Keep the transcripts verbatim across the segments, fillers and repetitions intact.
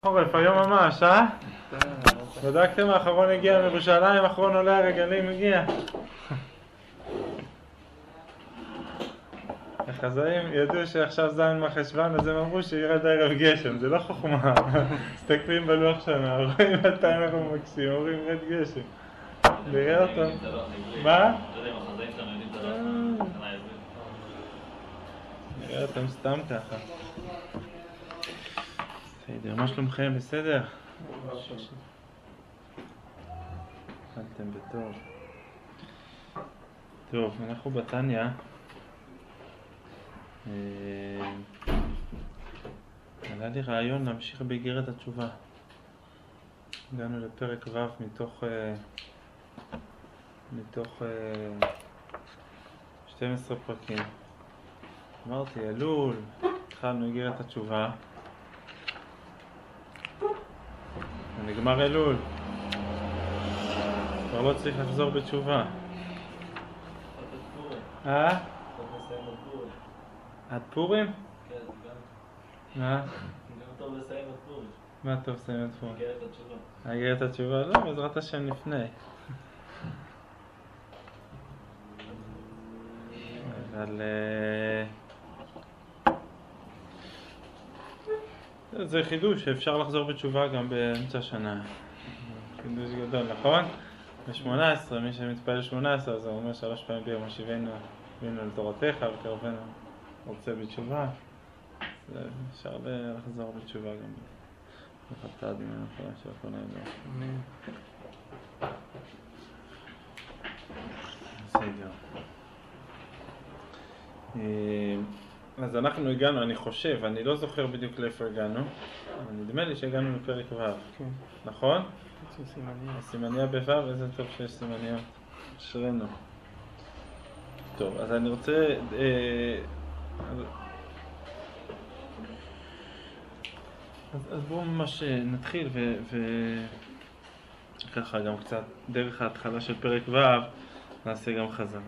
חורף, היום ממש, אה? בדקתם האחרון הגיע מירושלים, האחרון עולה הרגלים הגיע. החזאים ידעו שעכשיו זין מחשבן, אז הם אמרו שירד ערב גשם, זה לא חוכמה. מסתכלים בלוח שנה, רואים מתי אנחנו מקשים, אומרים רד גשם. נראה אותו. מה? נראה אותם סתם ככה. בסדר, מה שלומכם? בסדר? אתם בטוב. טוב, אנחנו בתניא. עלה לי רעיון להמשיך באיגרת התשובה. הגענו לפרק ו' מתוך מתוך שתים עשרה פרקים. אמרתי, אלול, התחלנו איגרת התשובה. נגמר אלול. כבר לא צריך לחזור בתשובה. אה? עד פורים? כן, גם. מה? גם טוב לסיים את פורים. מה טוב לסיים את פורים? איגרת התשובה. איגרת התשובה? לא, בעזרת השם לפני. אבל... זה חידוש שאפשר לחזור בתשובה גם באמצע השנה. חידוש גדול, נכון? ב-שמונה עשרה, מי שמתפלל שמונה עשרה, אז הוא אומר שלוש פעמים ביום, השיבנו לתורתך וקרבנו רוצה בתשובה. אפשר לחזור בתשובה גם בחטאת ממנו אחרי שהכל נהדר. בסדר. אז אנחנו הגענו, אני חושב, אני לא זוכר בדיוק לאיפה הגענו, אבל נדמה לי שהגענו לפרק ו', נכון? הסימניה בו', איזה טוב שיש סימניות, אשרינו. טוב, אז אני רוצה... אז בואו ממש נתחיל וככה גם קצת דרך ההתחלה של פרק ו' נעשה גם חזרה.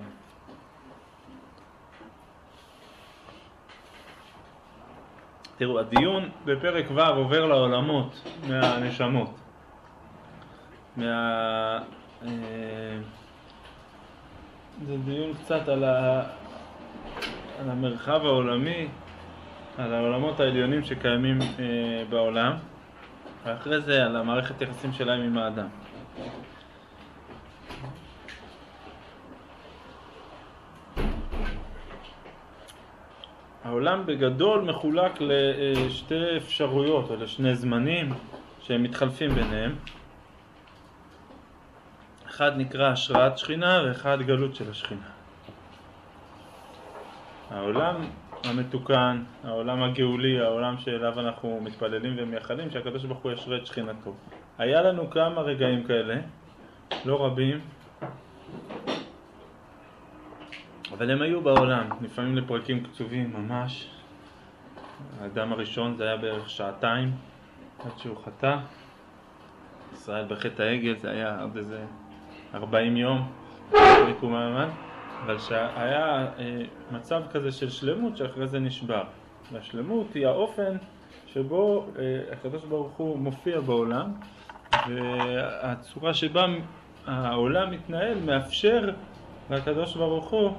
תראו, הדיון בפרק ו' עובר לעולמות מהנשמות. מה... זה דיון קצת על, ה... על המרחב העולמי, על העולמות העליונים שקיימים אה, בעולם, ואחרי זה על המערכת יחסים שלהם עם האדם. העולם בגדול מחולק לשתי אפשרויות או לשני זמנים שהם מתחלפים ביניהם. אחד נקרא השראת שכינה ואחד גלות של השכינה. העולם המתוקן, העולם הגאולי, העולם שאליו אנחנו מתפללים ומייחלים שהקדוש ברוך הוא ישרה את שכינתו. היה לנו כמה רגעים כאלה, לא רבים, אבל הם היו בעולם, לפעמים לפרקים קצובים ממש. האדם הראשון זה היה בערך שעתיים עד שהוא חטא. ישראל בחטא העגל זה היה עד איזה ארבעים יום לקום הממן, אבל שהיה אה, מצב כזה של שלמות שאחרי זה נשבר. והשלמות היא האופן שבו אה, הקדוש ברוך הוא מופיע בעולם, והצורה שבה העולם מתנהל מאפשר לקדוש ברוך הוא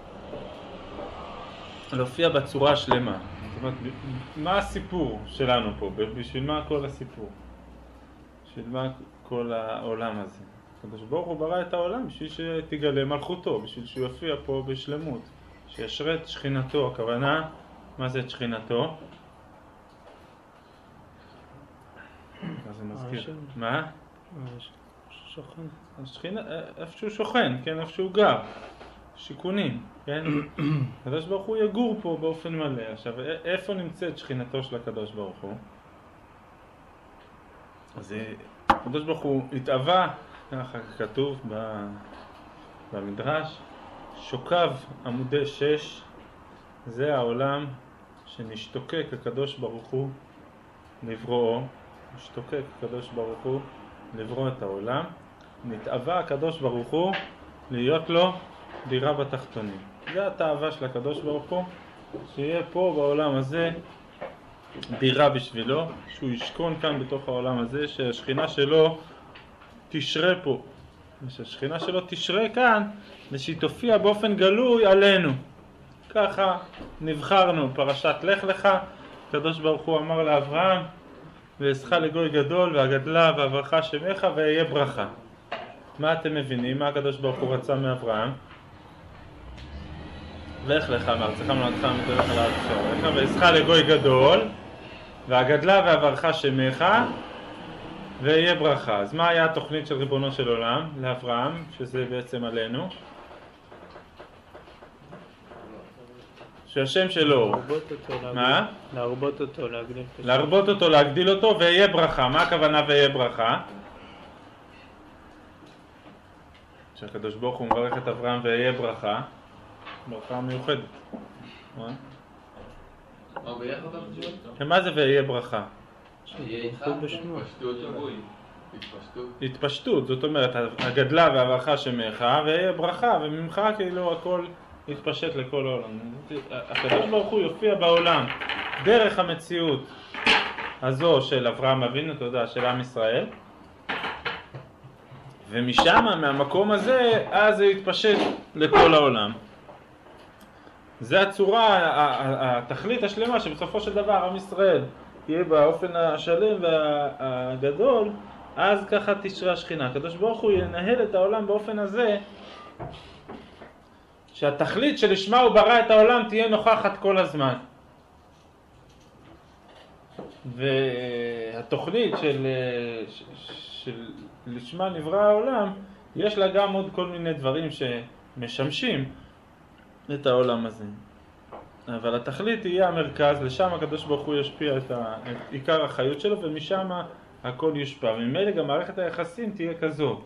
להופיע בצורה שלמה. זאת אומרת, מה הסיפור שלנו פה? בשביל מה כל הסיפור? בשביל מה כל העולם הזה? הקדוש ברוך הוא ברא את העולם בשביל שתגלה מלכותו, בשביל שהוא יופיע פה בשלמות, שישרה את שכינתו. הכוונה, מה זה את שכינתו? מה זה מזכיר? מה? שוכן. השכינה, איפה שהוא שוכן, כן, איפה שהוא גר. שיכונים, כן? הקדוש ברוך הוא יגור פה באופן מלא. עכשיו, איפה נמצאת שכינתו של הקדוש ברוך הוא? אז הקדוש ברוך הוא התאווה, ככה כתוב במדרש, שוקב עמודי שש, זה העולם שנשתוקק הקדוש ברוך הוא לברואו, משתוקק הקדוש ברוך הוא לברוא את העולם, נתאווה הקדוש ברוך הוא להיות לו דירה בתחתונים. זה התאווה של הקדוש ברוך הוא, שיהיה פה בעולם הזה בירה בשבילו, שהוא ישכון כאן בתוך העולם הזה, שהשכינה שלו תשרה פה. ושהשכינה שלו תשרה כאן, ושהיא תופיע באופן גלוי עלינו. ככה נבחרנו, פרשת לך לך, הקדוש ברוך הוא אמר לאברהם, ואעשך לגוי גדול, והגדלה והברכה שמך, ויהיה ברכה. מה אתם מבינים? מה הקדוש ברוך הוא רצה מאברהם? לך לך מארצך מולדתך מדרך אל הארץ אשר אראך, ואעשך לגוי גדול, והגדלה והברכה שמך, ויהיה ברכה. אז מה היה התוכנית של ריבונו של עולם לאברהם, שזה בעצם עלינו? שהשם שלו, מה? להרבות אותו, להגדיל אותו. להרבות אותו, להגדיל אותו, ויהיה ברכה. מה הכוונה ויהיה ברכה? שהקדוש ברוך הוא מברך את אברהם ויהיה ברכה, ברכה מיוחדת. מה זה ויהיה ברכה? התפשטות, זאת אומרת, הגדלה והברכה שמך, ויהיה ברכה, וממך כאילו הכל יתפשט לכל העולם. הקדוש ברוך הוא יופיע בעולם דרך המציאות הזו של אברהם אבינו, תודה, של עם ישראל, ומשם, מהמקום הזה, אז זה יתפשט לכל העולם. זה הצורה, התכלית השלמה שבסופו של דבר עם ישראל תהיה באופן השלם והגדול, אז ככה תשרה השכינה. הקדוש ברוך הוא ינהל את העולם באופן הזה, שהתכלית שלשמה הוא ברא את העולם תהיה נוכחת כל הזמן. והתוכנית של, של לשמה נברא העולם, יש לה גם עוד כל מיני דברים שמשמשים את העולם הזה. אבל התכלית תהיה המרכז, לשם הקדוש ברוך הוא ישפיע את, ה, את עיקר החיות שלו, ומשם הכל יושפע. וממילא גם מערכת היחסים תהיה כזו,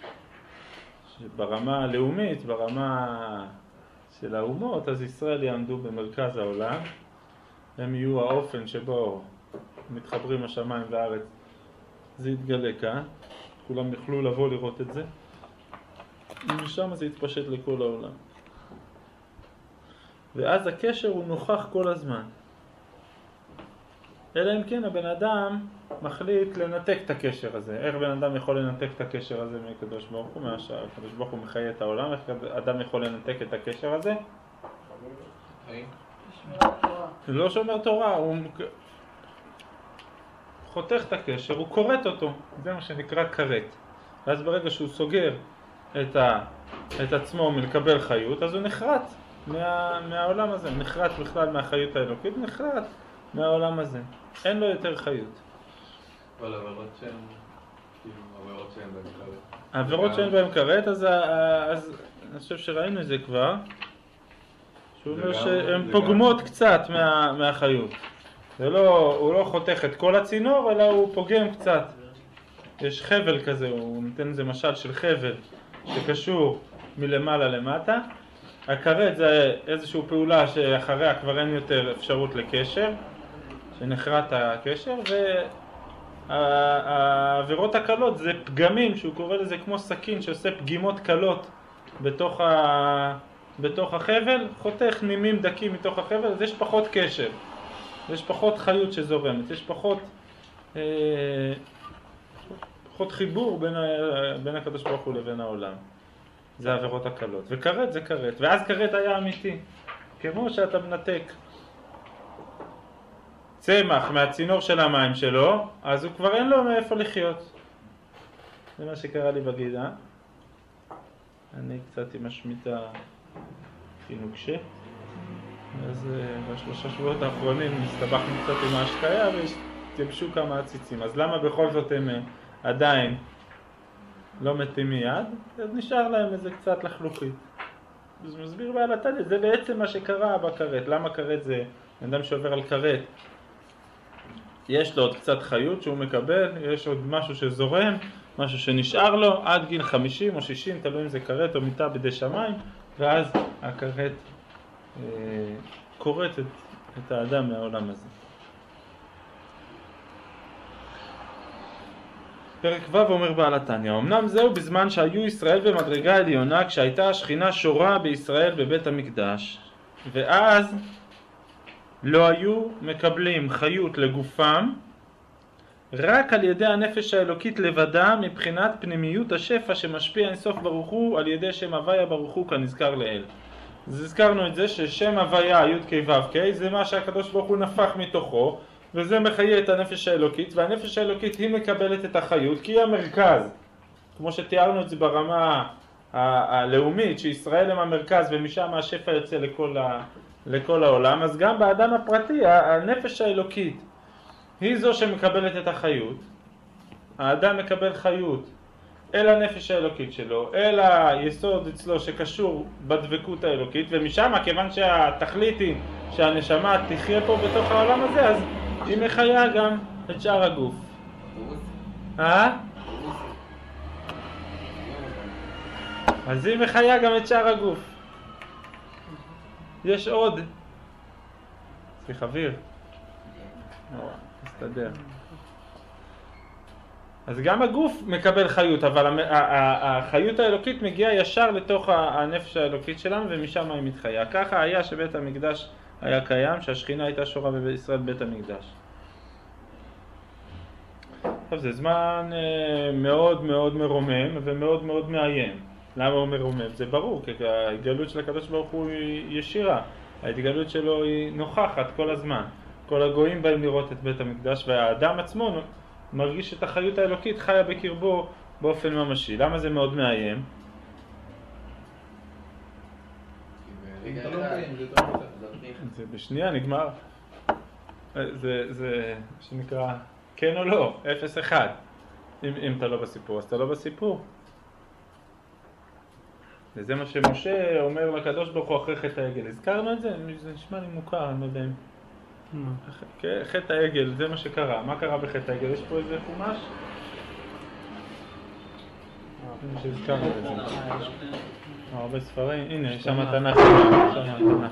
ברמה הלאומית, ברמה של האומות, אז ישראל יעמדו במרכז העולם, הם יהיו האופן שבו מתחברים השמיים והארץ, זה יתגלה כאן, כולם יוכלו לבוא לראות את זה, ומשם זה יתפשט לכל העולם. ואז הקשר הוא נוכח כל הזמן. אלא אם כן הבן אדם מחליט לנתק את הקשר הזה. איך בן אדם יכול לנתק את הקשר הזה מקדוש ברוך הוא? מהשאר, הקדוש ברוך הוא מחיה את העולם, איך אדם יכול לנתק את הקשר הזה? לא שומר תורה, הוא חותך את הקשר, הוא קורט אותו, זה מה שנקרא קרט. ואז ברגע שהוא סוגר את, ה, את עצמו מלקבל חיות, אז הוא נחרט מה, מהעולם הזה, הוא נחרט בכלל מהחיות האלוקית, נחרט מהעולם הזה, אין לו יותר חיות. אבל עבירות שהן, עבירות שהן בהם קראת. העבירות שהן בהם קראת, אז, אז אני חושב שראינו את זה כבר, שהוא אומר שהן פוגמות קצת מה, מהחיות. זה לא, הוא לא חותך את כל הצינור, אלא הוא פוגם קצת. יש חבל כזה, הוא נותן איזה משל של חבל שקשור מלמעלה למטה. הקראת זה איזושהי פעולה שאחריה כבר אין יותר אפשרות לקשר, שנחרט הקשר, והעבירות הקלות זה פגמים, שהוא קורא לזה כמו סכין שעושה פגימות קלות בתוך, ה... בתוך החבל, חותך נימים דקים מתוך החבל, אז יש פחות קשר, יש פחות חיות שזורמת, יש פחות, אה... פחות חיבור בין, ה... בין הקדוש ברוך הוא לבין העולם. זה העבירות הקלות. וקראת זה קראת. ואז קראת היה אמיתי. כמו שאתה מנתק צמח מהצינור של המים שלו, אז הוא כבר אין לו מאיפה לחיות. זה מה שקרה לי בגידה. אני קצת עם השמיטה חינוקשה. אז בשלושה שבועות האחרונים הסתבכנו קצת עם ההשקיה והתייבשו כמה עציצים. אז למה בכל זאת הם עדיין לא מתים מיד? אז נשאר להם איזה קצת לחלוכית. אז מסביר בעל התניא, זה בעצם מה שקרה בקראת. למה קראת זה? אדם שעובר על קראת, יש לו עוד קצת חיות שהוא מקבל, יש עוד משהו שזורם, משהו שנשאר לו עד גיל חמישים או שישים, תלוי אם זה קראת או מיטה בידי שמיים, ואז הקראת אה, קוראת את, את האדם מהעולם הזה. פרק ו' אומר בעל התניא, אמנם זהו בזמן שהיו ישראל במדרגה עליונה, כשהייתה השכינה שורה בישראל בבית המקדש, ואז לא היו מקבלים חיות לגופם רק על ידי הנפש האלוקית לבדה מבחינת פנימיות השפע שמשפיע אינסוף ברוך הוא על ידי שם הוויה ברוך הוא כנזכר לאל. אז הזכרנו את זה ששם הוויה י' כ' ו' כ' זה מה שהקדוש ברוך הוא נפח מתוכו, וזה מחיה את הנפש האלוקית, והנפש האלוקית היא מקבלת את החיות כי היא המרכז, כמו שתיארנו את זה ברמה הלאומית שישראל הם המרכז ומשם השפע יוצא לכל, ה, לכל העולם. אז גם באדם הפרטי הנפש האלוקית היא זו שמקבלת את החיות. האדם מקבל חיות אל הנפש האלוקית שלו, אל היסוד אצלו שקשור בדבקות האלוקית, ומשם כיוון שהתכלית היא שהנשמה תחיה פה בתוך העולם הזה, אז היא מחיה גם את שאר הגוף. אה? אז היא מחיה גם את שאר הגוף. יש עוד. צריך אוויר. מסתדר. אז גם הגוף מקבל חיות, אבל החיות האלוקית מגיעה ישר לתוך הנפש האלוקית שלנו ומשם היא מתחיה. ככה היה שבית המקדש היה קיים, שהשכינה הייתה שורה בישראל בית המקדש. עכשיו זה זמן מאוד מאוד מרומם ומאוד מאוד מאיים. למה הוא מרומם? זה ברור, כי ההתגלות של הקדוש ברוך הוא היא ישירה. ההתגלות שלו היא נוכחת כל הזמן. כל הגויים באים לראות את בית המקדש, והאדם עצמו מרגיש את החיות האלוקית חיה בקרבו באופן ממשי. למה זה מאוד מאיים? זה בשנייה נגמר. זה, זה שנקרא כן או לא, אפס אחד. אם, אם אתה לא בסיפור, אז אתה לא בסיפור. וזה מה שמשה אומר לקדוש ברוך הוא אחרי חטא העגל. הזכרנו את זה? זה נשמע לי מוכר, אני לא יודע אם... חטא העגל, זה מה שקרה. מה קרה בחטא העגל? יש פה איזה חומש? שהזכרנו את זה. הרבה ספרים. הנה, שם התנ"ך. שם התנ"ך.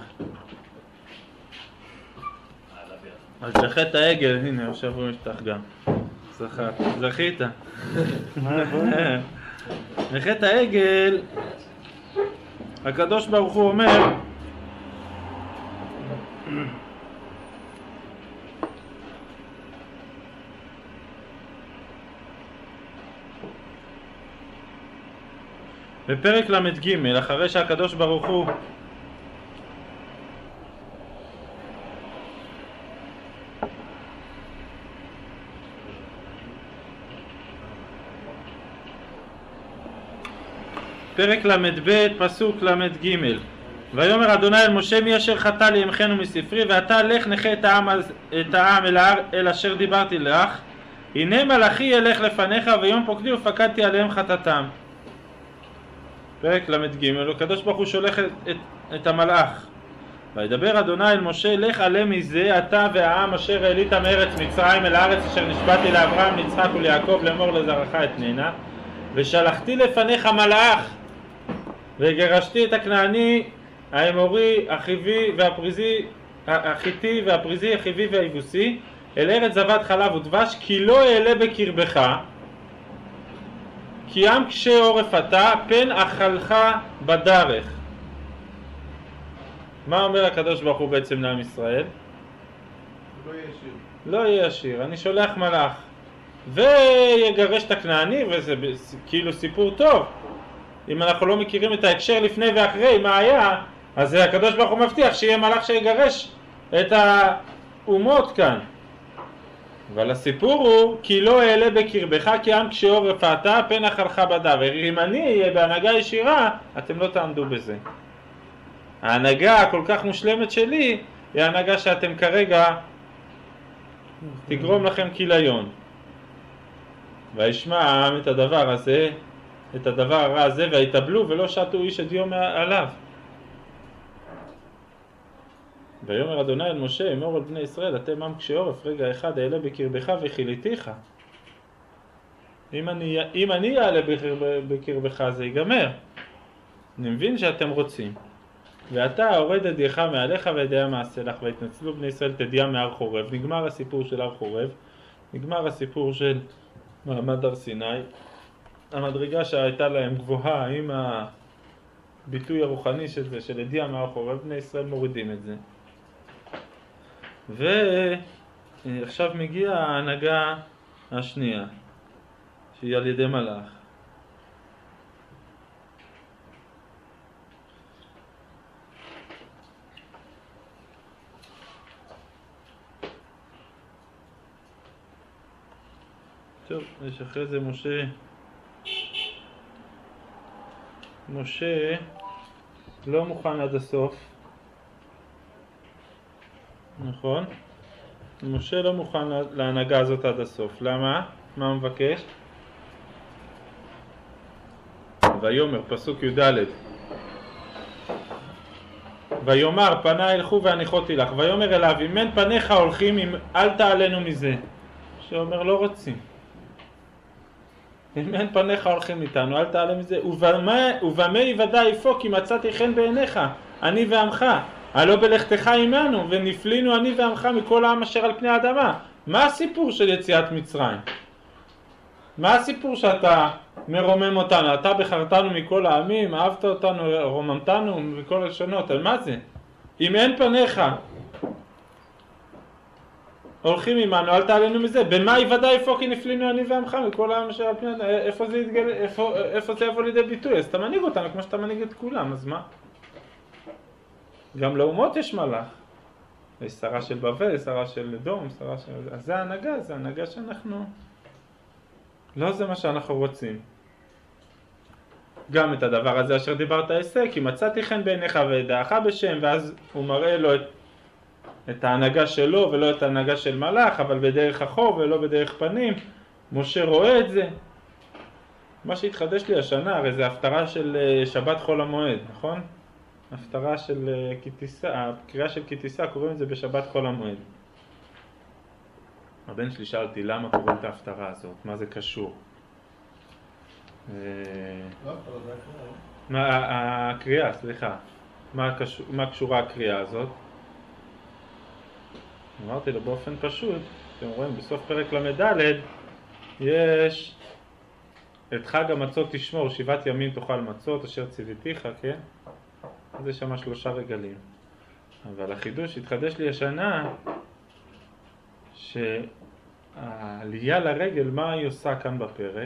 אז בחטא העגל, הנה, עכשיו הוא משתח גם. זכית. בחטא העגל, הקדוש ברוך הוא אומר, בפרק למד ג' אחרי שהקדוש ברוך הוא פרק למד ב' פסוק למד ג' ויאמר אדוני אל משה מי אשר חטא לי ימחנו מספרי ואתה לך נחה את העם, את העם אל, ההר, אל אשר דיברתי לך הנה מלאכי ילך לפניך ויום פוקדי ופקדתי עליהם חטאתם. פרק למד ג' הקדוש ברוך הוא שולח את, את, את המלאך וידבר אדוני אל משה לך עלה מזה אתה והעם אשר העלית מארץ מצרים אל הארץ אשר נשבעתי לאברהם ליצחק וליעקב לאמור לזרעך אתננה ושלחתי לפניך מלאך וגרשתי את הכנעני האמורי החיבי והפריזי החיתי והפריזי החיבי והיבוסי אל ארץ זבת חלב ודבש כי לא אעלה בקרבך כי עם קשה עורף אתה פן אכלך בדרך. מה אומר הקדוש ברוך הוא בעצם לעם ישראל? לא יהיה עשיר. לא יהיה עשיר, אני שולח מלאך ויגרש את הכנעני, וזה כאילו סיפור טוב. אם אנחנו לא מכירים את ההקשר לפני ואחרי מה היה, אז הקדוש ברוך הוא מבטיח שיהיה מלאך שיגרש את האומות כאן. אבל הסיפור הוא כי לא אעלה בקרבך כי עם קשה עורף אתה פן אכלך בדבר. אם אני אהיה בהנהגה ישירה אתם לא תעמדו בזה. ההנהגה הכל כך מושלמת שלי היא ההנהגה שאתם כרגע תגרום לכם כיליון. וישמע העם את הדבר הזה, את הדבר הרע הזה ויתאבלו ולא שתו איש את יום עליו. ויאמר אדוני אל משה אמור על בני ישראל אתם עם קשה עורף רגע אחד אעלה בקרבך וכיליתיך. אם אני, אם אני אעלה בקרבך זה ייגמר. אני מבין שאתם רוצים. ואתה הורד ידיך מעליך וידיה מעשה לך והתנצלו בני ישראל תדיה מהר חורב. נגמר הסיפור של הר חורב, נגמר הסיפור של מעמד הר סיני. המדרגה שהייתה להם גבוהה עם הביטוי הרוחני של זה, של ידיעה מהר חורב, בני ישראל מורידים את זה. ועכשיו מגיעה ההנהגה השנייה, שהיא על ידי מלאך. טוב, יש אחרי זה משה, משה לא מוכן עד הסוף, נכון? משה לא מוכן להנהגה הזאת עד הסוף. למה? מה הוא מבקש? ויאמר, פסוק י"ד, ויאמר פניי ילכו והניחותי לך, ויאמר אליו אם אין פניך הולכים אם אל תעלנו מזה. שאומר לא רוצים, אם אין פניך הולכים איתנו אל תעלה מזה. ובמה, ובמה יוודע יפוק כי מצאתי חן בעיניך אני ועמך, הלא בלכתך עמנו ונפלינו אני ועמך מכל העם אשר על פני האדמה. מה הסיפור של יציאת מצרים? מה הסיפור שאתה מרומם אותנו? אתה בחרתנו מכל העמים, אהבת אותנו, רוממתנו מכל הלשונות. על מה זה? אם אין פניך הולכים עמנו אל תעלנו מזה. במה יוודע יפוק כי נפלינו אני ועמך מכל העם אשר על פני האדמה. איפה זה יתגל... איפה... איפה זה יבוא לידי ביטוי? אז אתה מנהיג אותנו כמו שאתה מנהיג את כולם, אז מה? גם לאומות יש מלאך. יש שרה של בבל, שרה של אדום, שרה של... אז זה ההנהגה, זה ההנהגה שאנחנו... לא זה מה שאנחנו רוצים. גם את הדבר הזה אשר דיברת עשה, כי מצאתי חן בעיניך וידעך בשם, ואז הוא מראה לו את, את ההנהגה שלו ולא את ההנהגה של מלאך, אבל בדרך החור ולא בדרך פנים. משה רואה את זה. מה שהתחדש לי השנה, הרי זה הפטרה של שבת חול המועד, נכון? הפטרה של כתיסה, הקריאה של כתיסה, קוראים את זה בשבת חול המועד. הבן שלי שאל אותי למה קוראים את ההפטרה הזאת, מה זה קשור? מה הקריאה, סליחה, מה קשורה הקריאה הזאת? אמרתי לו באופן פשוט, אתם רואים בסוף פרק למד' יש את חג המצות תשמור, שבעת ימים תאכל מצות אשר ציוויתיך, כן? אז יש שם שלושה רגלים. אבל החידוש התחדש לי השנה שהעלייה לרגל, מה היא עושה כאן בפרק?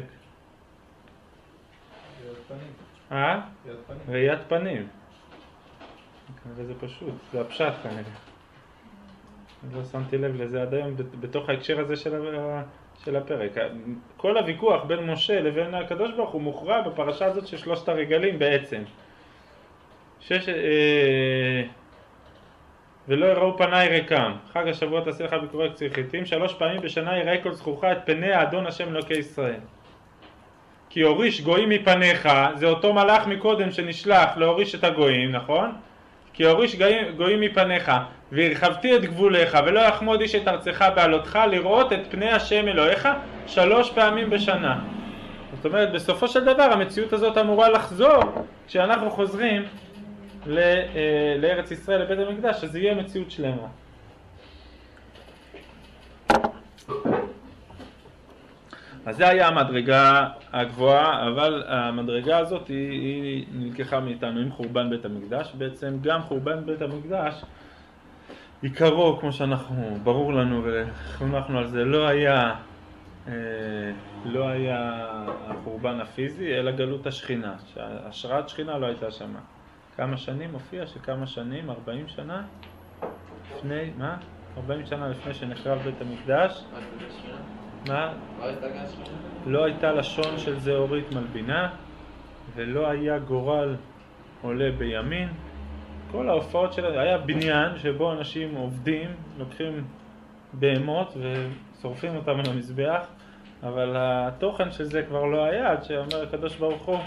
ראיית פנים. אה? ראיית פנים. ראיית פנים. כנראה זה פשוט, זה הפשט כנראה. לא שמתי לב לזה עד היום בתוך ההקשר הזה של, של הפרק. כל הוויכוח בין משה לבין הקדוש ברוך הוא מוכרע בפרשה הזאת של שלושת הרגלים בעצם. שש... אה, ולא יראו פניי ריקם, חג השבועות תעשה לך ביקורי קציר חיטים, שלוש פעמים בשנה יראה כל זכורך את פני האדון השם אלוקי ישראל. כי הוריש גויים מפניך, זה אותו מלאך מקודם שנשלח להוריש את הגויים, נכון? כי הוריש גויים, גויים מפניך, והרחבתי את גבוליך, ולא יחמוד איש את ארצך בעלותך, לראות את פני השם אלוהיך שלוש פעמים בשנה. זאת אומרת, בסופו של דבר המציאות הזאת אמורה לחזור, כשאנחנו חוזרים לארץ ישראל, לבית המקדש, אז יהיה מציאות שלמה. אז זה היה המדרגה הגבוהה, אבל המדרגה הזאת היא, היא נלקחה מאיתנו עם חורבן בית המקדש. בעצם גם חורבן בית המקדש עיקרו, כמו שאנחנו, ברור לנו וחונכנו על זה, לא היה, אה, לא היה החורבן הפיזי, אלא גלות השכינה. שהשראת שכינה לא הייתה שם. כמה שנים הופיע? שכמה שנים? ארבעים שנה? לפני, מה? ארבעים שנה לפני שנחרב בית המקדש. מה? לא הייתה לשון של זהורית מלבינה, ולא היה גורל עולה בימין. כל ההופעות שלה, היה בניין שבו אנשים עובדים, לוקחים בהמות ושורפים אותם על המזבח, אבל התוכן של זה כבר לא היה, עד שאומר הקדוש ברוך הוא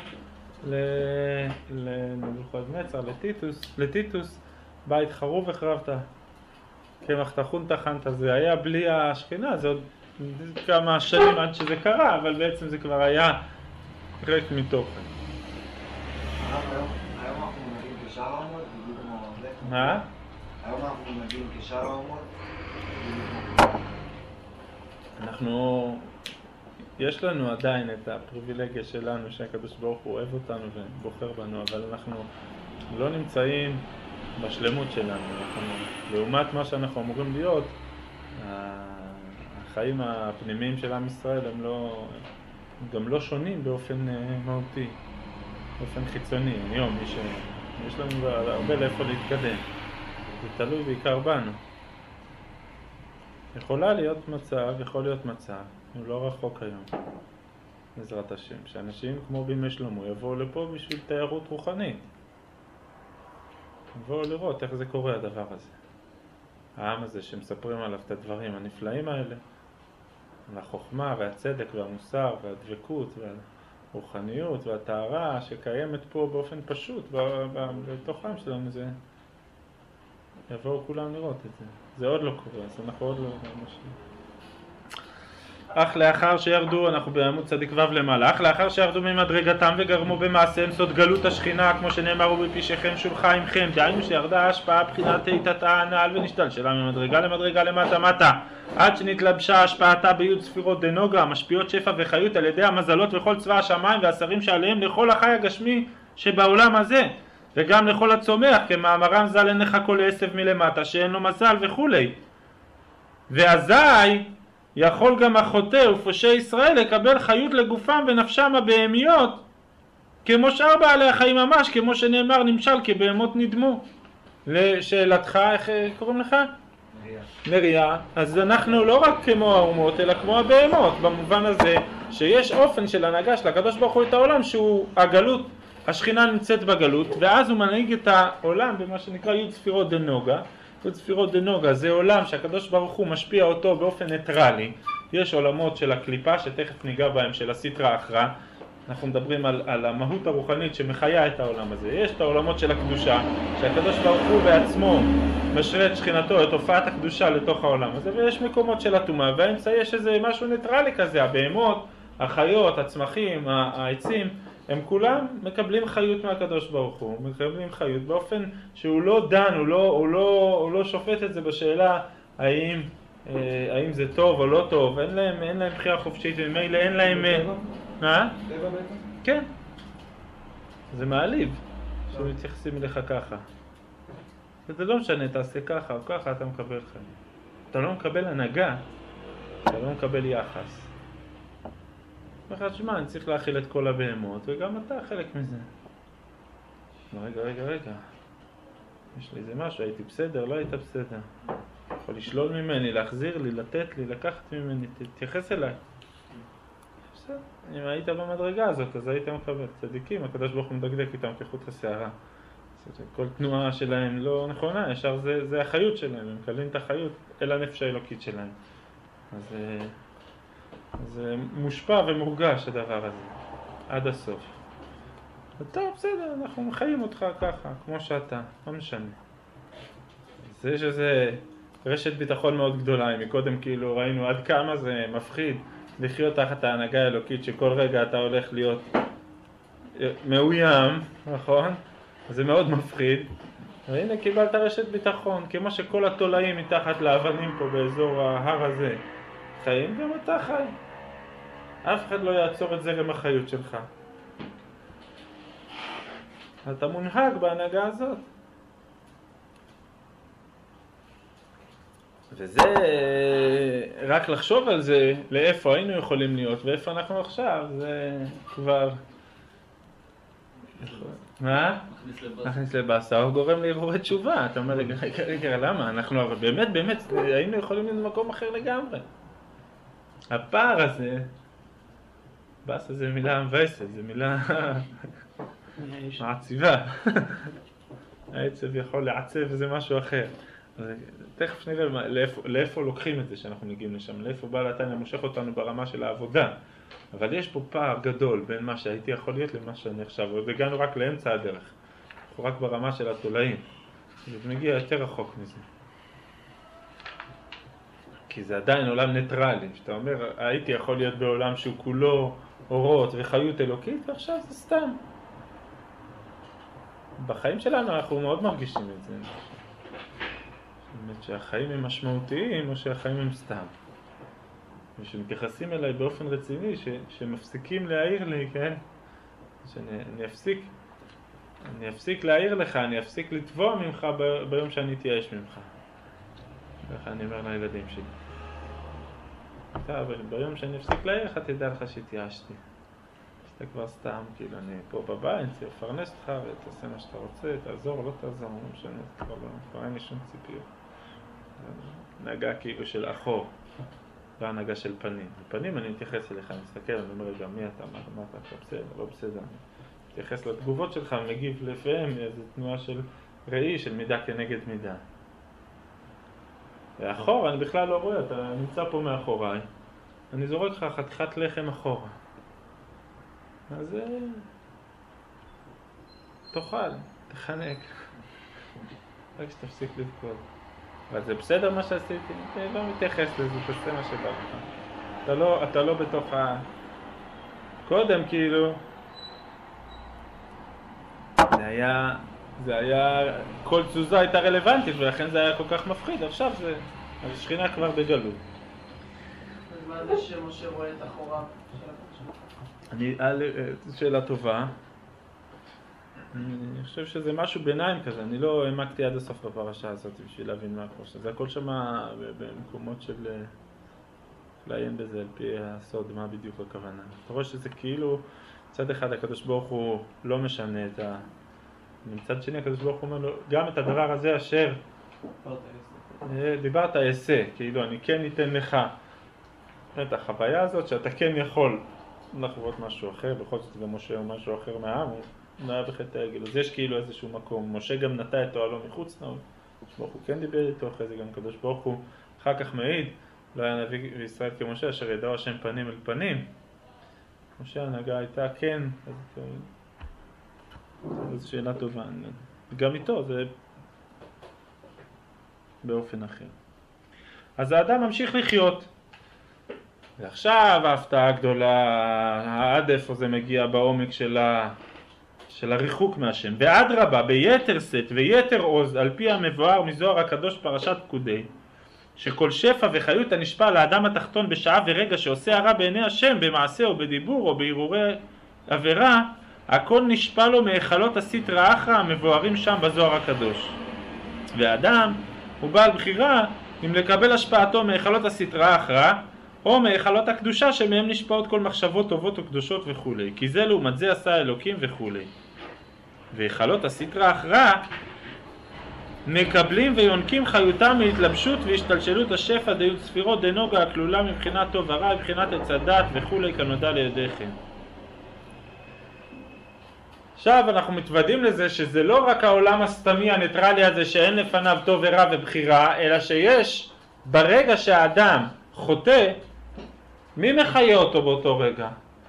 לנבוכדנצר, לטיטוס, לטיטוס, בית חרוב החרבת, קמח טחון טחנת. זה היה בלי השכינה, זה עוד כמה שנים עד שזה קרה, אבל בעצם זה כבר היה ריק מתוכן. היום אנחנו נגיד כשאר האומות, בדיוק כמו זה? מה? היום אנחנו נגיד כשאר האומות? אנחנו, יש לנו עדיין את הפריבילגיה שלנו שהקדוש ברוך הוא אוהב אותנו ובוחר בנו, אבל אנחנו לא נמצאים בשלמות שלנו. אנחנו, לעומת מה שאנחנו אמורים להיות, החיים הפנימיים של עם ישראל הם לא, גם לא שונים באופן מהותי, באופן חיצוני. היום יש, יש לנו הרבה לאיפה להתקדם. זה תלוי בעיקר בנו. יכולה להיות מצב, יכול להיות מצב, הוא לא רחוק היום, בעזרת השם, שאנשים כמו בימי שלמה יבואו לפה בשביל תיירות רוחנית. יבואו לראות איך זה קורה הדבר הזה. העם הזה שמספרים עליו את הדברים הנפלאים האלה, על החוכמה והצדק והמוסר והדבקות והרוחניות והטהרה שקיימת פה באופן פשוט בתוך העם שלנו, זה יבואו כולם לראות את זה. זה עוד לא קורה, אז אנחנו עוד לא משהו. אך לאחר שירדו, אנחנו בעמוד צדיק ו' למעלה, אך לאחר שירדו ממדרגתם וגרמו במעשיהם סוד גלות השכינה, כמו שנאמר ובפישיכם שולחה עמכם, דהיינו שירדה ההשפעה בחינת תיתתה הנעל ונשתלשלה ממדרגה למדרגה למטה מטה, עד שנתלבשה השפעתה ביוד ספירות דנוגה, משפיעות שפע וחיות על ידי המזלות וכל צבא השמיים והשרים שעליהם לכל החי הגשמי שבעולם הזה, וגם לכל הצומח, כמאמרם ז"ל אין לך כל עשב מלמטה שאין לו מזל וכולי. ואזי יכול גם החוטא ופושעי ישראל לקבל חיות לגופם ונפשם הבהמיות כמו שאר בעלי החיים ממש, כמו שנאמר נמשל כבהמות נדמו. לשאלתך, איך קוראים לך? נריה. נריה. אז אנחנו לא רק כמו האומות אלא כמו הבהמות, במובן הזה שיש אופן של הנהגה של הקדוש ברוך הוא את העולם שהוא הגלות, השכינה נמצאת בגלות, ואז הוא מנהיג את העולם במה שנקרא י' ספירות דנוגה. י' ספירות דנוגה זה עולם שהקדוש ברוך הוא משפיע אותו באופן ניטרלי. יש עולמות של הקליפה שתכף ניגע בהם, של הסטרא אחרא. אנחנו מדברים על, על המהות הרוחנית שמחיה את העולם הזה. יש את העולמות של הקדושה, שהקדוש ברוך הוא בעצמו משרה את שכינתו, את הופעת הקדושה לתוך העולם הזה, ויש מקומות של הטומאה, והאמצע יש איזה משהו ניטרלי כזה, הבהמות, החיות, הצמחים, העצים, הם כולם מקבלים חיות מהקדוש ברוך הוא, מקבלים חיות באופן שהוא לא דן, הוא לא, הוא לא, הוא לא שופט את זה בשאלה האם, אה, האם זה טוב או לא טוב, אין להם, אין להם בחירה חופשית, ומילא אין להם... מה? טבע בעצם? כן. זה מעליב שמתייחסים אליך ככה. זה לא משנה, תעשה ככה או ככה, אתה מקבל חיים. אתה לא מקבל הנהגה, אתה לא מקבל יחס. ואחד שמה, אני צריך להכיל את כל הבהמות, וגם אתה חלק מזה. רגע, רגע, רגע. יש לי איזה משהו, הייתי בסדר, לא היית בסדר. יכול לשלול ממני, להחזיר לי, לתת לי, לקחת ממני, תתייחס אליי. בסדר. אם היית במדרגה הזאת, אז היית מקבל. צדיקים, הקדוש ברוך הוא מדקדק איתם כחוט השערה. כל תנועה שלהם לא נכונה, ישר זה, זה החיות שלהם, הם מקבלים את החיות אל הנפש האלוקית שלהם. אז זה מושפע ומורגש הדבר הזה, עד הסוף. אתה בסדר, אנחנו מחיים אותך ככה, כמו שאתה, לא משנה. זה שזה רשת ביטחון מאוד גדולה, מקודם כאילו ראינו עד כמה זה מפחיד לחיות תחת ההנהגה האלוקית, שכל רגע אתה הולך להיות מאוים, נכון? זה מאוד מפחיד. והנה קיבלת רשת ביטחון, כמו שכל התולעים מתחת לאבנים פה באזור ההר הזה חיים, גם אתה חי. אף אחד לא יעצור את זרם החיות שלך. אתה מונהג בהנהגה הזאת. וזה, רק לחשוב על זה, לאיפה היינו יכולים להיות ואיפה אנחנו עכשיו, זה כבר... מה? נכניס לבאסה, הוא גורם לערעורי תשובה. אתה אומר, רגע, רגע, רגע, למה? אנחנו באמת, באמת, היינו יכולים להיות במקום אחר לגמרי. הפער הזה, באסה זה מילה מבאסת, זה מילה מעציבה. העצב יכול לעצב וזה משהו אחר. תכף נראה לאיפה, לאיפה לוקחים את זה שאנחנו מגיעים לשם, לאיפה בעל התניא מושך אותנו ברמה של העבודה. אבל יש פה פער גדול בין מה שהייתי יכול להיות למה שאני עכשיו, והגענו רק לאמצע הדרך. אנחנו רק ברמה של התולעים. זה מגיע יותר רחוק מזה. כי זה עדיין עולם ניטרלי. שאתה אומר, הייתי יכול להיות בעולם שהוא כולו אורות וחיות אלוקית, ועכשיו זה סתם. בחיים שלנו אנחנו מאוד מרגישים את זה. באמת שהחיים הם משמעותיים או שהחיים הם סתם. ושמתייחסים אליי באופן רציני, ש, שמפסיקים להעיר לי, כן? שאני אפסיק אני אפסיק להעיר לך, אני אפסיק לתבוע ממך ב- ביום שאני אתייאש ממך. ככה אני אומר לילדים שלי. אתה, אבל ביום שאני אפסיק להעיר לך, תדע לך שהתייאשתי. שאתה כבר סתם, כאילו אני פה בבית, אני אפרנס אותך ותעשה מה שאתה רוצה, תעזור, לא תעזור, לא משנה, כבר לא, כבר אין לי שום ציפיות. נהגה כאילו של אחור, לא הנהגה של פנים. בפנים אני מתייחס אליך, אני מסתכל, אני אומר רגע, מי אתה, מה, מה אתה, אתה בסדר, לא בסדר. אני מתייחס לתגובות שלך, מגיב לפיהם איזו תנועה של ראי, של מידה כנגד מידה. ואחור, אני בכלל לא רואה, אתה נמצא פה מאחוריי, אני זורק לך חתיכת לחם אחורה. אז תאכל, תחנק, רק שתפסיק לבכות. אבל זה בסדר מה שעשיתי? אני לא מתייחס לזה, תעשה מה שבא לך. אתה לא, אתה לא בתוך ה... קודם כאילו, זה היה, זה היה, כל תזוזה הייתה רלוונטית ולכן זה היה כל כך מפחיד. עכשיו זה, השכינה כבר בגלות. אז מה זה שמשה רואה את אחוריו? אני, שאלה טובה. אני חושב שזה משהו ביניים כזה, אני לא העמקתי עד הסוף בפרשה הזאת בשביל להבין מה הכל. זה הכל שמה במקומות של לעיין בזה על פי הסוד, מה בדיוק הכוונה. אתה רואה שזה כאילו, מצד אחד הקדוש ברוך הוא לא משנה את ה... מצד שני הקדוש ברוך הוא אומר לו, גם את הדבר הזה אשר דיברת אעשה, כאילו אני כן ניתן לך את החוויה הזאת שאתה כן יכול לחוות משהו אחר, בכל זאת גם משה הוא משהו אחר מהעם, הוא נהיה בחטא העגל, אז יש כאילו איזשהו מקום, משה גם נטע את אוהלו מחוץ לו, הקדוש ברוך הוא כן דיבר איתו, אחרי זה גם הקדוש ברוך הוא אחר כך מעיד, לא היה נביא בישראל כמשה אשר ידעו השם פנים אל פנים, משה ההנהגה הייתה כן, אז זו שאלה טובה, גם איתו זה באופן אחר. אז האדם ממשיך לחיות, ועכשיו ההפתעה הגדולה, עד איפה זה מגיע בעומק של, ה... של הריחוק מהשם. ועד רבה, ביתר שאת ויתר עוז, על פי המבואר מזוהר הקדוש פרשת פקודי, שכל שפע וחיות הנשפע לאדם התחתון בשעה ורגע שעושה הרע בעיני השם, במעשה או בדיבור או בהרהורי עבירה, הכל נשפע לו מהיכלות הסטרא אחרא המבוארים שם בזוהר הקדוש. והאדם הוא בעל בחירה אם לקבל השפעתו מהיכלות הסטרא אחרא, או מהיכלות הקדושה שמהם נשפעות כל מחשבות טובות וקדושות וכו'. כי זה לעומת זה עשה אלוקים וכו'. והיכלות הסטרא אחרא מקבלים ויונקים חיותם מהתלבשות והשתלשלות השפע דיות ספירות דנוגה הכלולה מבחינת טוב ורע, מבחינת עץ הדת וכו' כנודע לידיכם. עכשיו אנחנו מתוודעים לזה שזה לא רק העולם הסתמי הניטרלי הזה שאין לפניו טוב ורע ובחירה, אלא שיש ברגע שהאדם חוטא, מי מחיה אותו באותו רגע?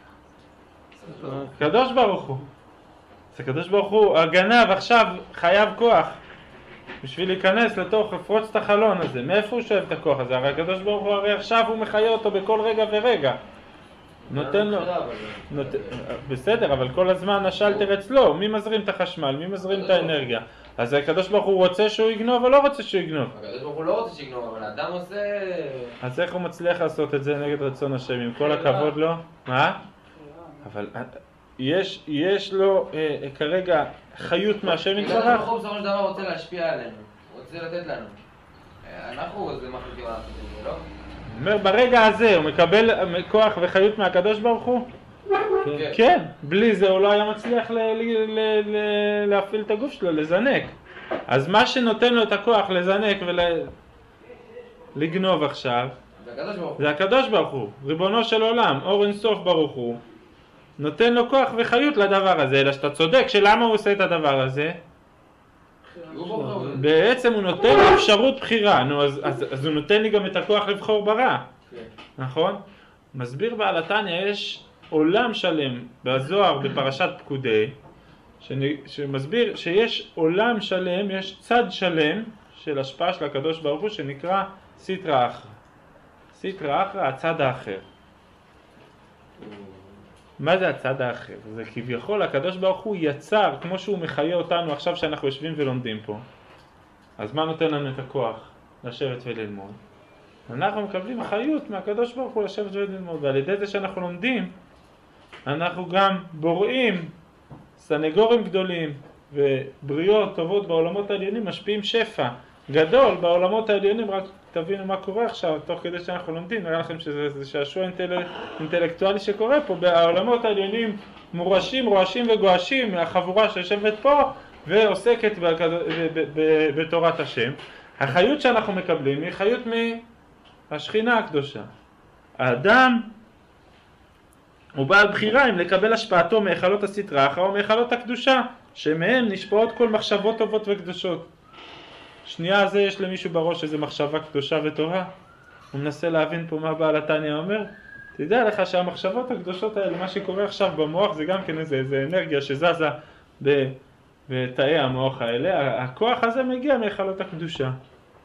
קדוש ברוך הוא. זה קדוש ברוך הוא, הגנב עכשיו חייב כוח בשביל להיכנס לתוך, לפרוץ את החלון הזה. מאיפה הוא שואב את הכוח הזה? הרי הקדוש ברוך הוא הרי עכשיו הוא מחיה אותו בכל רגע ורגע. נותן לו, נות... בסדר, אבל כל הזמן השלטר אצלו, מי מזרים את החשמל, מי מזרים את האנרגיה. אז הקדוש ברוך הוא רוצה שהוא יגנוב או לא רוצה שהוא יגנוב? הקדוש ברוך הוא לא רוצה שיגנוב, אבל האדם עושה... אז איך הוא מצליח לעשות את זה נגד רצון השם, עם כל הכבוד לו? מה? אבל יש, יש לו אה, כרגע חיות מהשם יתברך. הקדוש ברוך הוא בסופו של דבר רוצה להשפיע עלינו, הוא רוצה לתת לנו. אנחנו זה מחליטים לעשות את זה, לא? אומר, ברגע הזה הוא מקבל כוח וחיות מהקדוש ברוך הוא? כן. כן, בלי זה הוא לא היה מצליח ל- ל- ל- ל- להפעיל את הגוף שלו, לזנק. אז מה שנותן לו את הכוח לזנק ולגנוב עכשיו, זה הקדוש ברוך הוא. זה הקדוש ברוך הוא, ריבונו של עולם, אור אינסוף ברוך הוא, נותן לו כוח וחיות לדבר הזה, אלא שאתה צודק שלמה הוא עושה את הדבר הזה? בעצם הוא נותן אפשרות בחירה, נו, אז, אז, אז הוא נותן לי גם את הכוח לבחור ברע, נכון? מסביר בעל התניא, יש עולם שלם בזוהר בפרשת פקודי, שאני, שמסביר שיש עולם שלם, יש צד שלם של השפעה של הקדוש ברוך הוא שנקרא סטרא אחרא. סטרא אחרא, הצד האחר. מה זה הצד האחר? זה כביכול הקדוש ברוך הוא יצר, כמו שהוא מחיה אותנו עכשיו שאנחנו יושבים ולומדים פה. אז מה נותן לנו את הכוח? לשבת וללמוד. אנחנו מקבלים חיות מהקדוש ברוך הוא לשבת וללמוד, ועל ידי זה שאנחנו לומדים, אנחנו גם בוראים סנגורים גדולים, ובריאות טובות בעולמות העליונים משפיעים שפע גדול בעולמות העליונים. רק תבינו מה קורה עכשיו, תוך כדי שאנחנו לומדים, נראה לכם שזה שעשוע אינטל... אינטלקטואלי שקורה פה. בעולמות העליונים מורשים, רועשים וגועשים מהחבורה שיושבת פה ועוסקת בכד... ב... ב... ב... בתורת השם. החיות שאנחנו מקבלים היא חיות מהשכינה הקדושה. האדם הוא בעל בחירה אם לקבל השפעתו מהיכלות הסטרא אחרא או מהיכלות הקדושה, שמהם נשפעות כל מחשבות טובות וקדושות. שנייה זה יש למישהו בראש איזו מחשבה קדושה וטובה? הוא מנסה להבין פה מה בעל התניא אומר. תדע לך שהמחשבות הקדושות האלה, מה שקורה עכשיו במוח, זה גם כן איזה, איזה אנרגיה שזזה בתאי המוח האלה. הכוח הזה מגיע מהיכלות הקדושה.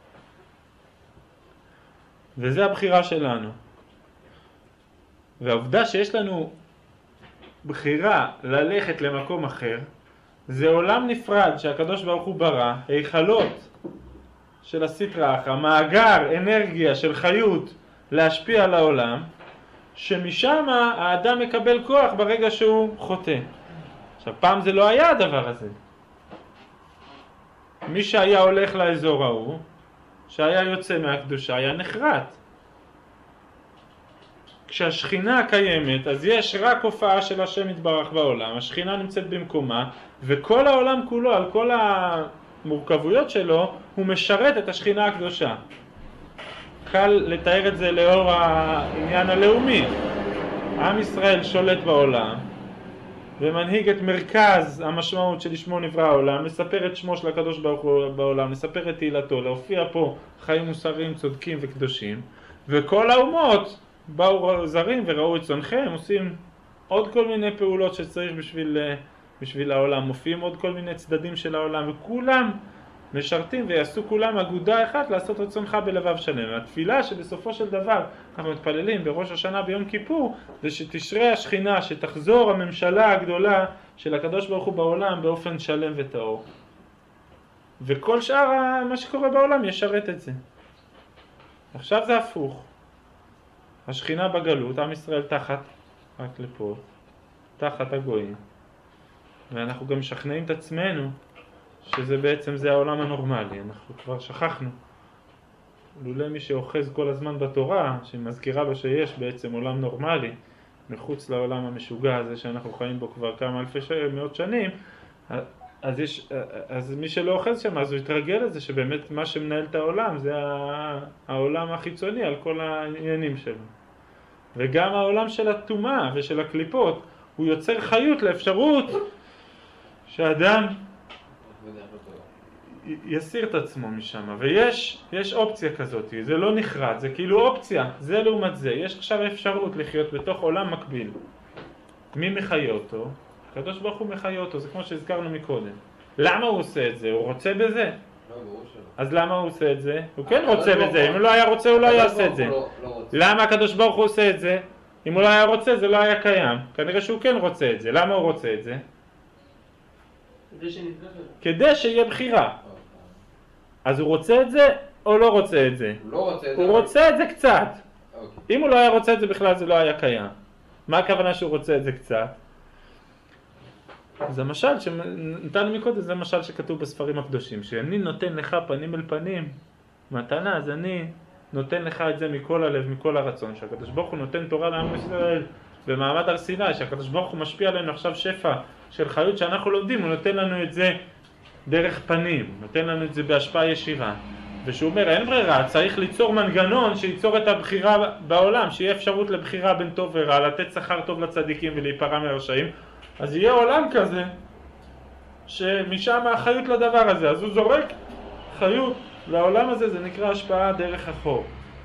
וזה הבחירה שלנו. והעובדה שיש לנו בחירה ללכת למקום אחר, זה עולם נפרד שהקדוש ברוך הוא ברא, היכלות של הסטרא אחרא, מאגר אנרגיה של חיות להשפיע על העולם, שמשם האדם מקבל כוח ברגע שהוא חוטא. עכשיו, פעם זה לא היה הדבר הזה. מי שהיה הולך לאזור ההוא, שהיה יוצא מהקדושה, היה נחרט. כשהשכינה קיימת, אז יש רק הופעה של השם יתברך בעולם, השכינה נמצאת במקומה, וכל העולם כולו, על כל המורכבויות שלו, הוא משרת את השכינה הקדושה. קל לתאר את זה לאור העניין הלאומי. עם ישראל שולט בעולם, ומנהיג את מרכז המשמעות שלשמו נברא העולם, מספר את שמו של הקדוש ברוך הוא בעולם, מספר את תהילתו, להופיע פה חיים מוסריים, צודקים וקדושים, וכל האומות באו זרים וראו את צונכם, עושים עוד כל מיני פעולות שצריך בשביל, בשביל העולם, מופיעים עוד כל מיני צדדים של העולם, וכולם משרתים ויעשו כולם אגודה אחת לעשות רצונך בלבב שלם. התפילה שבסופו של דבר אנחנו מתפללים בראש השנה ביום כיפור, זה שתשרה השכינה, שתחזור הממשלה הגדולה של הקדוש ברוך הוא בעולם באופן שלם וטהור. וכל שאר מה שקורה בעולם ישרת את זה. עכשיו זה הפוך. השכינה בגלות, עם ישראל תחת, רק לפה, תחת הגויים. ואנחנו גם משכנעים את עצמנו שזה בעצם זה העולם הנורמלי. אנחנו כבר שכחנו. לולא מי שאוחז כל הזמן בתורה, שמזכירה לו שיש בעצם עולם נורמלי, מחוץ לעולם המשוגע הזה שאנחנו חיים בו כבר כמה אלפי ש... מאות שנים, אז, יש, אז מי שלא אוחז שם, אז הוא יתרגל לזה שבאמת מה שמנהל את העולם זה העולם החיצוני על כל העניינים שלו. וגם העולם של הטומאה ושל הקליפות, הוא יוצר חיות לאפשרות שאדם יסיר את עצמו משם. ויש יש אופציה כזאת, זה לא נחרד, זה כאילו אופציה, זה לעומת זה. יש עכשיו אפשרות לחיות בתוך עולם מקביל. מי מחיה אותו? הקדוש ברוך הוא מחיה אותו, זה כמו שהזכרנו מקודם. למה הוא עושה את זה? הוא רוצה בזה? אז למה הוא עושה את זה? הוא כן רוצה בזה, אם הוא לא היה רוצה הוא לא יעשה את זה. למה הקדוש ברוך הוא עושה את זה? אם הוא לא היה רוצה זה לא היה קיים. כנראה שהוא כן רוצה את זה. למה הוא רוצה את זה? כדי שיהיה בחירה. אז הוא רוצה את זה או לא רוצה את זה? הוא רוצה את זה קצת. אם הוא לא היה רוצה את זה בכלל זה לא היה קיים. מה הכוונה שהוא רוצה את זה קצת? זה משל שנתנו מקודם, זה משל שכתוב בספרים הקדושים, שאני נותן לך פנים אל פנים מתנה, אז אני נותן לך את זה מכל הלב, מכל הרצון, שהקדוש ברוך הוא נותן תורה לעם ישראל במעמד הר סיני, שהקדוש ברוך הוא משפיע עלינו עכשיו שפע של חיות שאנחנו לומדים, הוא נותן לנו את זה דרך פנים, נותן לנו את זה בהשפעה ישירה, ושהוא אומר אין ברירה, צריך ליצור מנגנון שייצור את הבחירה בעולם, שיהיה אפשרות לבחירה בין טוב ורע, לתת שכר טוב לצדיקים ולהיפרע מהרשעים, אז יהיה עולם כזה שמשם החיות לדבר הזה, אז הוא זורק חיות לעולם הזה, זה נקרא השפעה דרך החור,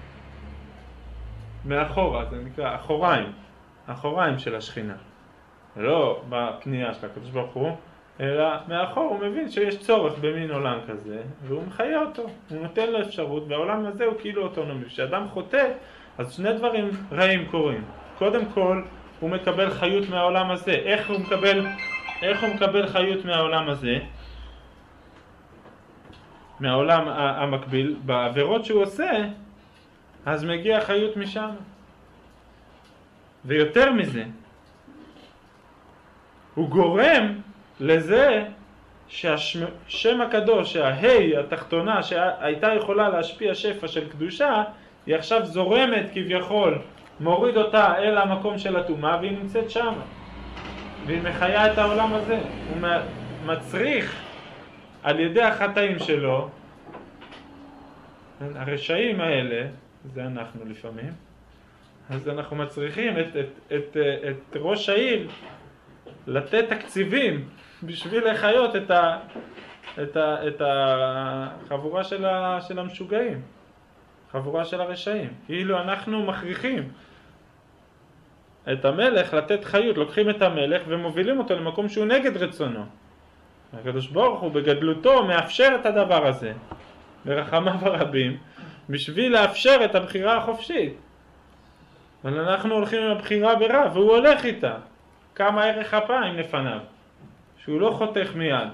מאחורה, זה נקרא אחוריים, אחוריים של השכינה, לא בפנייה של הקדוש ברוך הוא, אלא מאחור הוא מבין שיש צורך במין עולם כזה והוא מחיה אותו, הוא נותן לו אפשרות, והעולם הזה הוא כאילו אוטונומי. כשאדם חוטא אז שני דברים רעים קורים. קודם כל הוא מקבל חיות מהעולם הזה. איך הוא מקבל, איך הוא מקבל חיות מהעולם הזה? מהעולם המקביל, בעבירות שהוא עושה אז מגיע חיות משם. ויותר מזה, הוא גורם לזה שהשם הקדוש, שההי התחתונה שהייתה יכולה להשפיע שפע של קדושה, היא עכשיו זורמת כביכול, מוריד אותה אל המקום של הטומאה והיא נמצאת שם. והיא מחיה את העולם הזה. הוא מצריך על ידי החטאים שלו, הרשעים האלה, זה אנחנו לפעמים, אז אנחנו מצריכים את, את, את, את ראש העיר לתת תקציבים בשביל לחיות את, ה, את, ה, את החבורה של, ה, של המשוגעים, חבורה של הרשעים. כאילו אנחנו מכריחים את המלך לתת חיות, לוקחים את המלך ומובילים אותו למקום שהוא נגד רצונו. הקדוש ברוך הוא בגדלותו מאפשר את הדבר הזה ברחמיו הרבים בשביל לאפשר את הבחירה החופשית. אבל אנחנו הולכים עם הבחירה ברע והוא הולך איתה. כמה ערך אפיים לפניו, שהוא לא חותך מיד,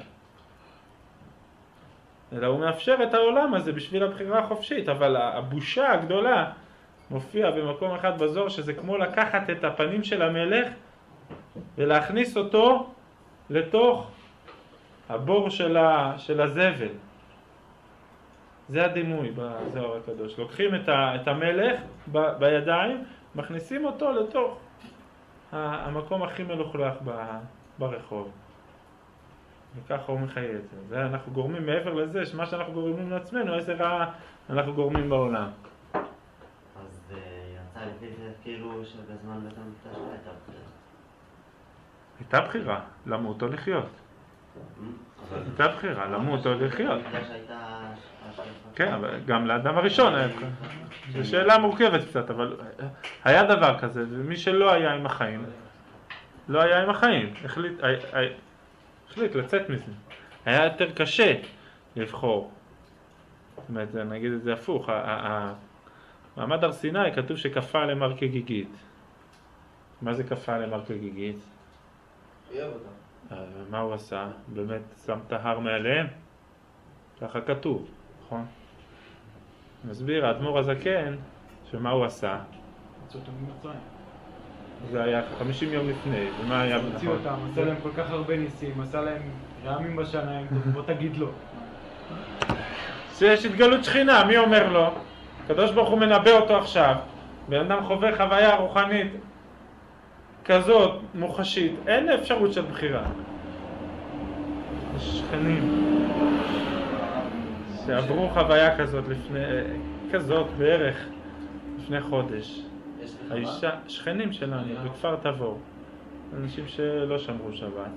אלא הוא מאפשר את העולם הזה בשביל הבחירה החופשית. אבל הבושה הגדולה מופיע במקום אחד בזוהר, שזה כמו לקחת את הפנים של המלך ולהכניס אותו לתוך הבור של, ה, של הזבל. זה הדימוי בזוהר הקדוש. לוקחים את, ה, את המלך ב, בידיים, מכניסים אותו לתוך המקום הכי מלוכלך ברחוב. וככה הוא מחיה את זה. זה אנחנו גורמים מעבר לזה, שמה שאנחנו גורמים לעצמנו, איזה רע אנחנו גורמים בעולם. אז יצא לפי זה כאילו שבזמן בית המקדש לא הייתה בחירה. הייתה בחירה, למות או לחיות. הייתה בחירה, למות או לחיות. כן, אבל גם לאדם הראשון היה בחירה. זו שאלה מורכבת קצת, אבל היה דבר כזה, ומי שלא היה עם החיים, לא היה עם החיים, החליט, החליט לצאת מזה. היה יותר קשה לבחור. זאת אומרת, נגיד את זה הפוך, מעמד הר סיני כתוב שכפה עליהם הר כגיגית. מה זה כפה עליהם הר כגיגית? חייב אותם. מה הוא עשה? באמת שם את ההר מעליהם? ככה כתוב, נכון? מסביר האדמו"ר הזקן שמה הוא עשה? הוציא אותם ממצרים. זה היה חמישים יום לפני, ומה היה נכון? הוציא אותם, עשה להם כל כך הרבה ניסים, עשה להם רעמים בשניים, בוא תגיד לו. שיש התגלות שכינה, מי אומר לו? הקדוש ברוך הוא מנבא אותו עכשיו, בן אדם חווה חוויה רוחנית כזאת מוחשית, אין אפשרות של בחירה. יש שכנים שעברו חוויה כזאת לפני, כזאת בערך לפני חודש. האישה, שכנים שלנו בכפר תבור, אנשים שלא שמרו שבת,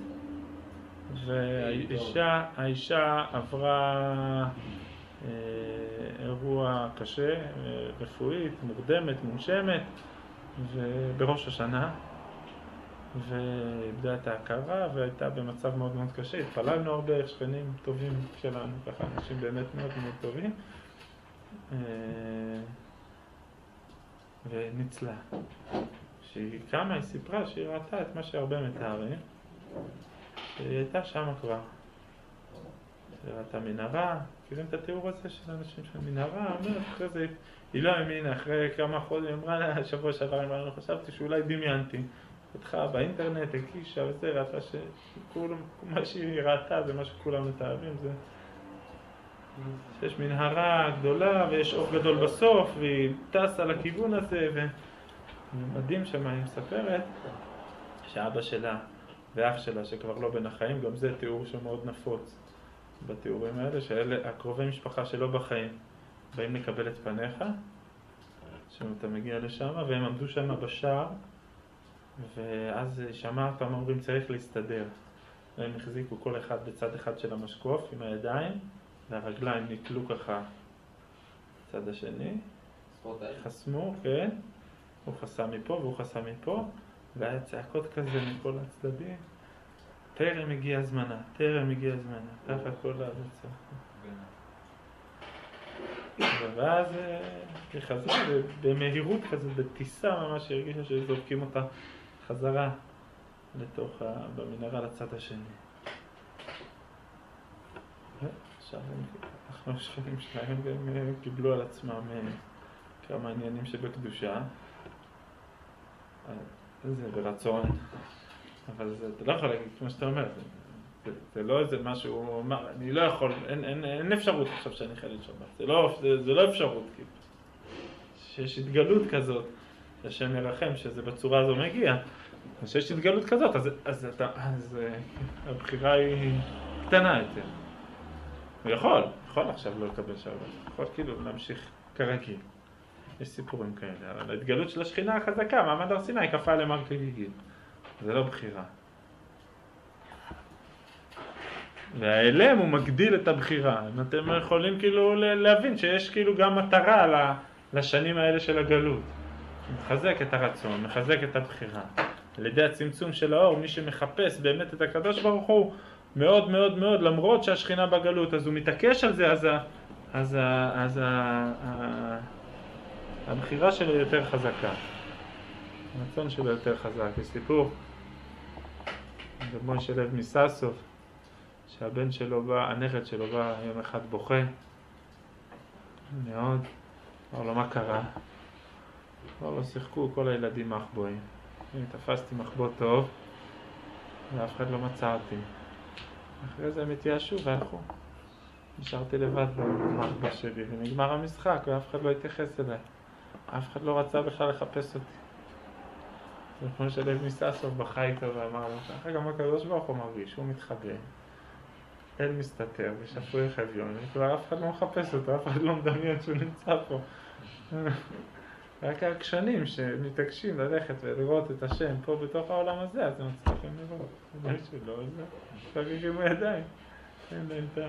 והאישה, האישה עברה אה, אירוע קשה, רפואית, מוקדמת, מונשמת, ובראש השנה, ואיבדה את ההכרה והייתה במצב מאוד מאוד קשה. התפללנו הרבה, שכנים טובים שלנו, ככה אנשים באמת מאוד מאוד טובים, וניצלה. כשהיא קמה, היא סיפרה שהיא ראתה את מה שהרבה מתארים, היא הייתה שם כבר. היא ראתה מנהרה, מכירים את התיאור הזה של אנשים של מנהרה, אומרת, אחרי זה היא לא האמינה, אחרי כמה חודשים, היא אמרה לה, שבוע שעבר, אמרה לה, חשבתי שאולי דמיינתי. פתחה באינטרנט, הקישה וזה, ראתה שכולם, מה שהיא ראתה זה מה שכולם מתארים, זה שיש מנהרה גדולה ויש אור גדול בסוף והיא טסה לכיוון הזה, ומדהים שמה היא מספרת שאבא שלה ואח שלה שכבר לא בין החיים, גם זה תיאור שמאוד נפוץ בתיאורים האלה, שאלה הקרובי משפחה שלא בחיים באים לקבל את פניך, שאתה מגיע לשם והם עמדו שם בשער, ואז שמע פעם אומרים צריך להסתדר, והם החזיקו כל אחד בצד אחד של המשקוף עם הידיים והרגליים נקלו ככה בצד השני, חסמו, כן, הוא חסם מפה והוא חסם מפה, והיה צעקות כזה מכל הצדדים, טרם הגיע זמנה, טרם הגיע זמנה, ככה כל הצעקות. ואז היא חזרה במהירות כזאת, בטיסה ממש, הרגישה שזורקים אותה חזרה לתוך, במנהרה לצד השני. עכשיו אנחנו השכנים שלהם גם קיבלו על עצמם כמה עניינים שבקדושה. זה ברצון, אבל זה, אתה לא יכול להגיד כמו שאתה אומר, זה, זה לא איזה משהו, הוא אמר, אני לא יכול, אין, אין, אין אפשרות עכשיו שאני חייל שבת, זה לא, זה, זה לא אפשרות, כאילו. שיש התגלות כזאת, השם ירחם שזה בצורה הזו מגיע, שיש התגלות כזאת, אז, אז, אז, אז הבחירה היא קטנה יותר. הוא יכול, יכול עכשיו לא לקבל שבת, יכול כאילו להמשיך כרגיל. יש סיפורים כאלה, אבל ההתגלות של השכינה החזקה, מעמד הר סיני כפה למר כגיגל. זה לא בחירה. והאלם הוא מגדיל את הבחירה. אם אתם יכולים כאילו להבין שיש כאילו גם מטרה לשנים האלה של הגלות. מחזק את הרצון, מחזק את הבחירה. על ידי הצמצום של האור, מי שמחפש באמת את הקדוש ברוך הוא, מאוד מאוד מאוד, למרות שהשכינה בגלות, אז הוא מתעקש על זה, אז, ה, אז, ה, אז ה, ה, הבחירה שלו יותר חזקה. הרצון שלו יותר חזק. יש סיפור, רבי משה לב מססוב, שהבן שלו בא, הנכד שלו בא יום אחד בוכה מאוד, אמר לו מה קרה? אמר לו שיחקו כל הילדים מחבואים, אני תפסתי מחבוא טוב ואף אחד לא מצא אותי. אחרי זה הם התייאשו והלכו, נשארתי לבד במחבוא שלי ונגמר המשחק ואף אחד לא התייחס אליי, אף אחד לא רצה בכלל לחפש אותי. רבי משה לב מססוב בכה איתו ואמר לו ככה גם הקדוש ברוך הוא מרגיש, הוא מתחבא, אל מסתתר ושפוי חביון, וכבר אף אחד לא מחפש אותו, אף אחד לא מדמיין שהוא נמצא פה. רק העקשנים שמתעקשים ללכת ולראות את השם פה בתוך העולם הזה, אז הם מצליחים לראות. זה שלא, זה חגיגים בידיים. אין להם את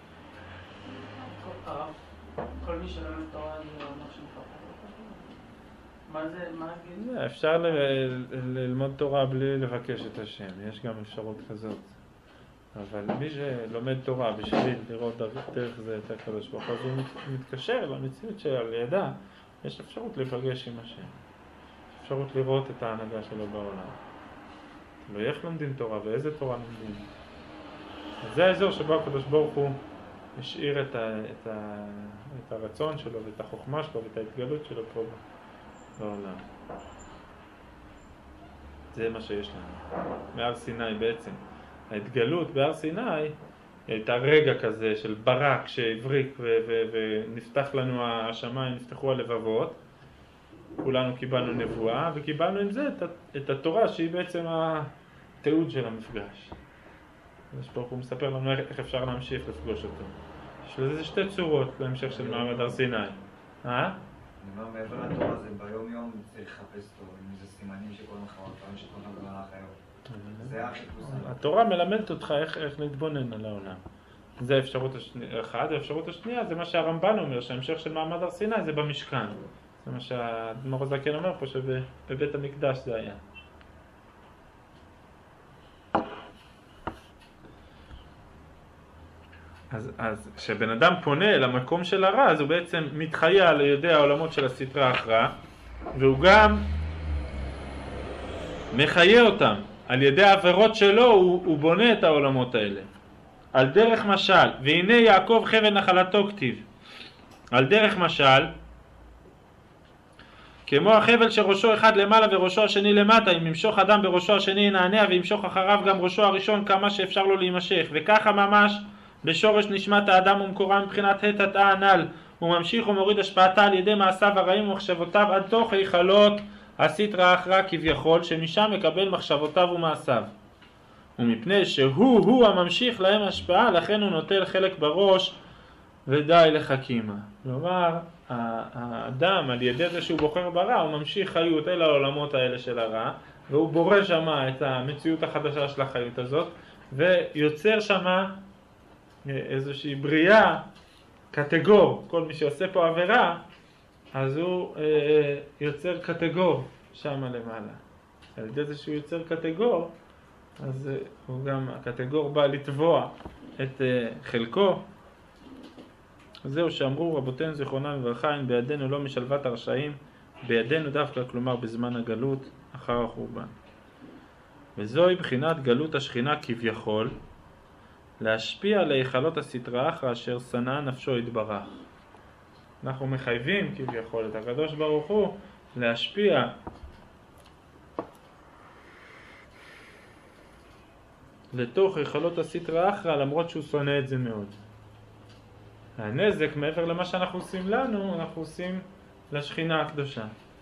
ה... כל מי שלא מתורה זה לא מה שמפרח. מה זה, מה הגיל? אפשר ללמוד תורה בלי לבקש את השם, יש גם אפשרות כזאת. אבל מי שלומד תורה בשביל לראות דרך זה את הקדוש ברוך הוא, אז הוא מתקשר למציאות שעל ידה, יש אפשרות להיפגש עם השם. אפשרות לראות את ההנהגה שלו בעולם. לא איך לומדים תורה ואיזה תורה לומדים. אז זה האזור שבו הקדוש ברוך הוא השאיר את, ה, את, ה, את הרצון שלו ואת החוכמה שלו ואת ההתגלות שלו פה בעולם. זה מה שיש לנו. מהר סיני בעצם. ההתגלות בהר סיני הייתה רגע כזה של ברק שהבריק ונפתח לנו השמיים, נפתחו הלבבות, כולנו קיבלנו נבואה וקיבלנו עם זה את, את התורה שהיא בעצם התיעוד של המפגש. אז ברוך הוא מספר לנו איך אפשר להמשיך לפגוש אותו. יש לזה שתי צורות להמשך של מעמד הר סיני. אה? אני אומר, מעבר לתורה זה ביום יום צריך לחפש טוב, אם זה סימנים שכל מחר, פעם שכל מחר במהלך היום. זה החיפוש. התורה מלמדת אותך איך, איך להתבונן על העולם. זה האפשרות אחת. האפשרות השנייה זה מה שהרמב"ן אומר, שההמשך של מעמד הר סיני זה במשכן. זה מה שהאדמו"ר הזקן אומר פה, שבבית המקדש זה היה. אז, אז כשבן אדם פונה אל המקום של הרע, אז הוא בעצם מתחיה על ידי העולמות של הסתרה אחרא, והוא גם מחיה אותם. על ידי העבירות שלו הוא, הוא בונה את העולמות האלה. על דרך משל, והנה יעקב חבל נחלתו כתיב. על דרך משל, כמו החבל שראשו אחד למעלה וראשו השני למטה, אם ימשוך אדם בראשו השני ינענע וימשוך אחריו גם ראשו הראשון כמה שאפשר לו להימשך. וככה ממש בשורש נשמת האדם ומקורה מבחינת התת הנ"ל, הוא ממשיך ומוריד השפעתה על ידי מעשיו הרעים ומחשבותיו עד תוך היכלות הסתרא אחרא כביכול, שמשם מקבל מחשבותיו ומעשיו. ומפני שהוא הוא הממשיך להם השפעה, לכן הוא נוטל חלק בראש ודי לחכימה. כלומר, האדם על ידי זה שהוא בוחר ברע, הוא ממשיך חיות אל העולמות האלה של הרע, והוא בורא שמה את המציאות החדשה של החיות הזאת, ויוצר שמה איזושהי בריאה, קטגור. כל מי שעושה פה עבירה, אז הוא אה, יוצר קטגור שם למעלה. על ידי זה שהוא יוצר קטגור, אז אה, הוא גם, הקטגור בא לתבוע את אה, חלקו. זהו שאמרו רבותינו זיכרונם לברכה, אם בידינו לא משלוות הרשעים, בידינו דווקא, כלומר בזמן הגלות אחר החורבן. וזוהי בחינת גלות השכינה כביכול, להשפיע על היכלות הסתרא אחרא אשר שנאה נפשו יתברך. אנחנו מחייבים כביכול את הקדוש ברוך הוא להשפיע לתוך היכלות הסטרא אחרא, למרות שהוא שונא את זה מאוד. הנזק, מעבר למה שאנחנו עושים לנו, אנחנו עושים לשכינה הקדושה.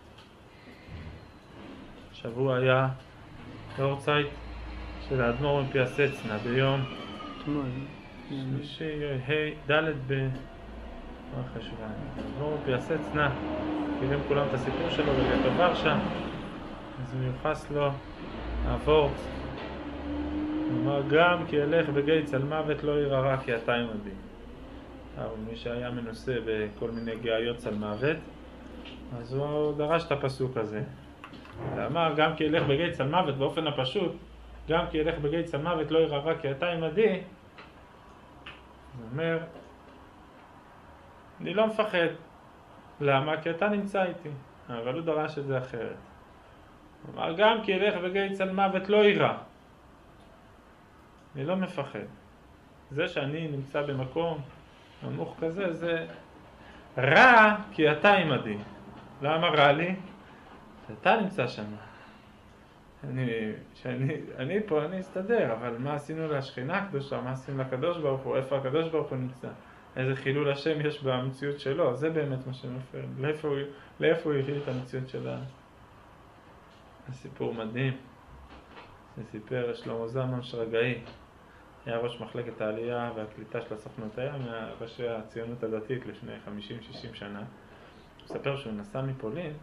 שבוע היה אורצייט של האדמו"ר מפיאסצנה ביום שלישי, ה' ד' ב... מה חשובה? האדמו"ר מפיאסצנה, מכירים כולם את הסיפור שלו בגטו ורשה, אז הוא יוחס לו הוורט, הוא אמר גם כי ילך בגיץ על מוות לא ירא רע כי אתה עמדי. אבל מי שהיה מנוסה בכל מיני גאיות על מוות, אז הוא דרש את הפסוק הזה. ואמר גם כי ילך בגיץ על מוות באופן הפשוט, גם כי ילך בגיץ על מוות לא ירא רע כי אתה עמדי. הוא אומר, אני לא מפחד. למה? כי אתה נמצא איתי. אבל הוא דרש את זה אחרת. הוא אמר גם כי ילך בגיץ על מוות לא ירא. אני לא מפחד. זה שאני נמצא במקום נמוך כזה, זה רע כי אתה עמדי. למה רע לי? אתה נמצא שם. אני, שאני, אני פה, אני אסתדר, אבל מה עשינו לשכינה הקדושה? מה עשינו לקדוש ברוך הוא? איפה הקדוש ברוך הוא נמצא? איזה חילול השם יש במציאות שלו? זה באמת מה שמפר. לאיפה הוא, לאיפה הוא הביא את המציאות שלה? הסיפור מדהים. זה סיפר שלמה זלמן שרגאי. היה ראש מחלקת העלייה והקליטה של הסוכנות, היה מהראשי הציונות הדתית לפני חמישים שישים שנה. הוא מספר שהוא נסע מפולין,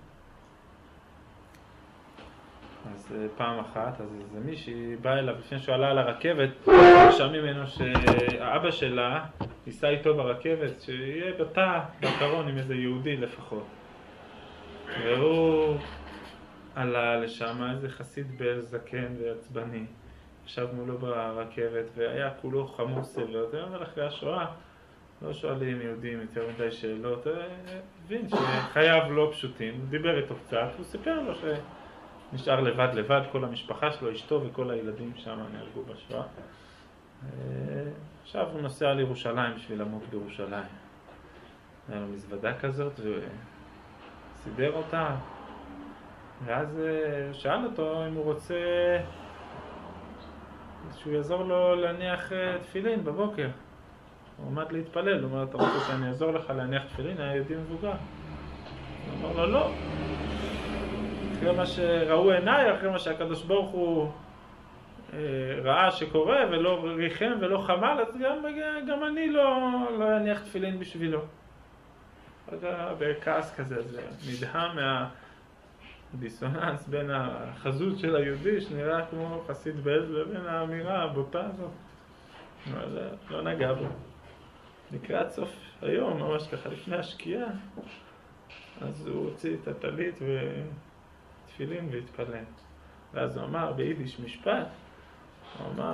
אז פעם אחת, אז איזה מישהי באה אליו לפני שהוא עלה על הרכבת, שם ממנו שהאבא שלה ייסע איתו ברכבת, שיהיה בתא, בקרון עם איזה יהודי לפחות. והוא עלה לשם, איזה חסיד בזקן ועצבני. ישב מולו ברכבת והיה כולו חמור סבלות, אבל אחרי השואה לא שואלים יהודים יותר מדי שאלות, הבין שחייו לא פשוטים, הוא דיבר איתו קצת, הוא סיפר לו שנשאר לבד לבד, כל המשפחה שלו, אשתו וכל הילדים שם נהרגו בשואה. עכשיו הוא נוסע לירושלים בשביל למות בירושלים. היה לו מזוודה כזאת וסידר אותה, ואז שאל אותו אם הוא רוצה שהוא יעזור לו להניח תפילין בבוקר. הוא עמד להתפלל, הוא אומר, אתה רוצה שאני אעזור לך להניח תפילין? היה יהודי מבוגר. הוא אמר לו, לא. אחרי מה שראו עיניי, אחרי מה שהקדוש ברוך הוא אה, ראה שקורה ולא ריחם ולא חמל, אז גם, גם אני לא, לא אניח תפילין בשבילו. בכעס כזה, זה נדהם מה... דיסוננס בין החזות של היהודי שנראה כמו חסיד בעז לבין האמירה הבוטה הזאת. אבל לא נגע בו. לקראת סוף היום, ממש ככה לפני השקיעה, אז הוא הוציא את הטלית ותפילין והתפלל. ואז הוא אמר ביידיש משפט, הוא אמר,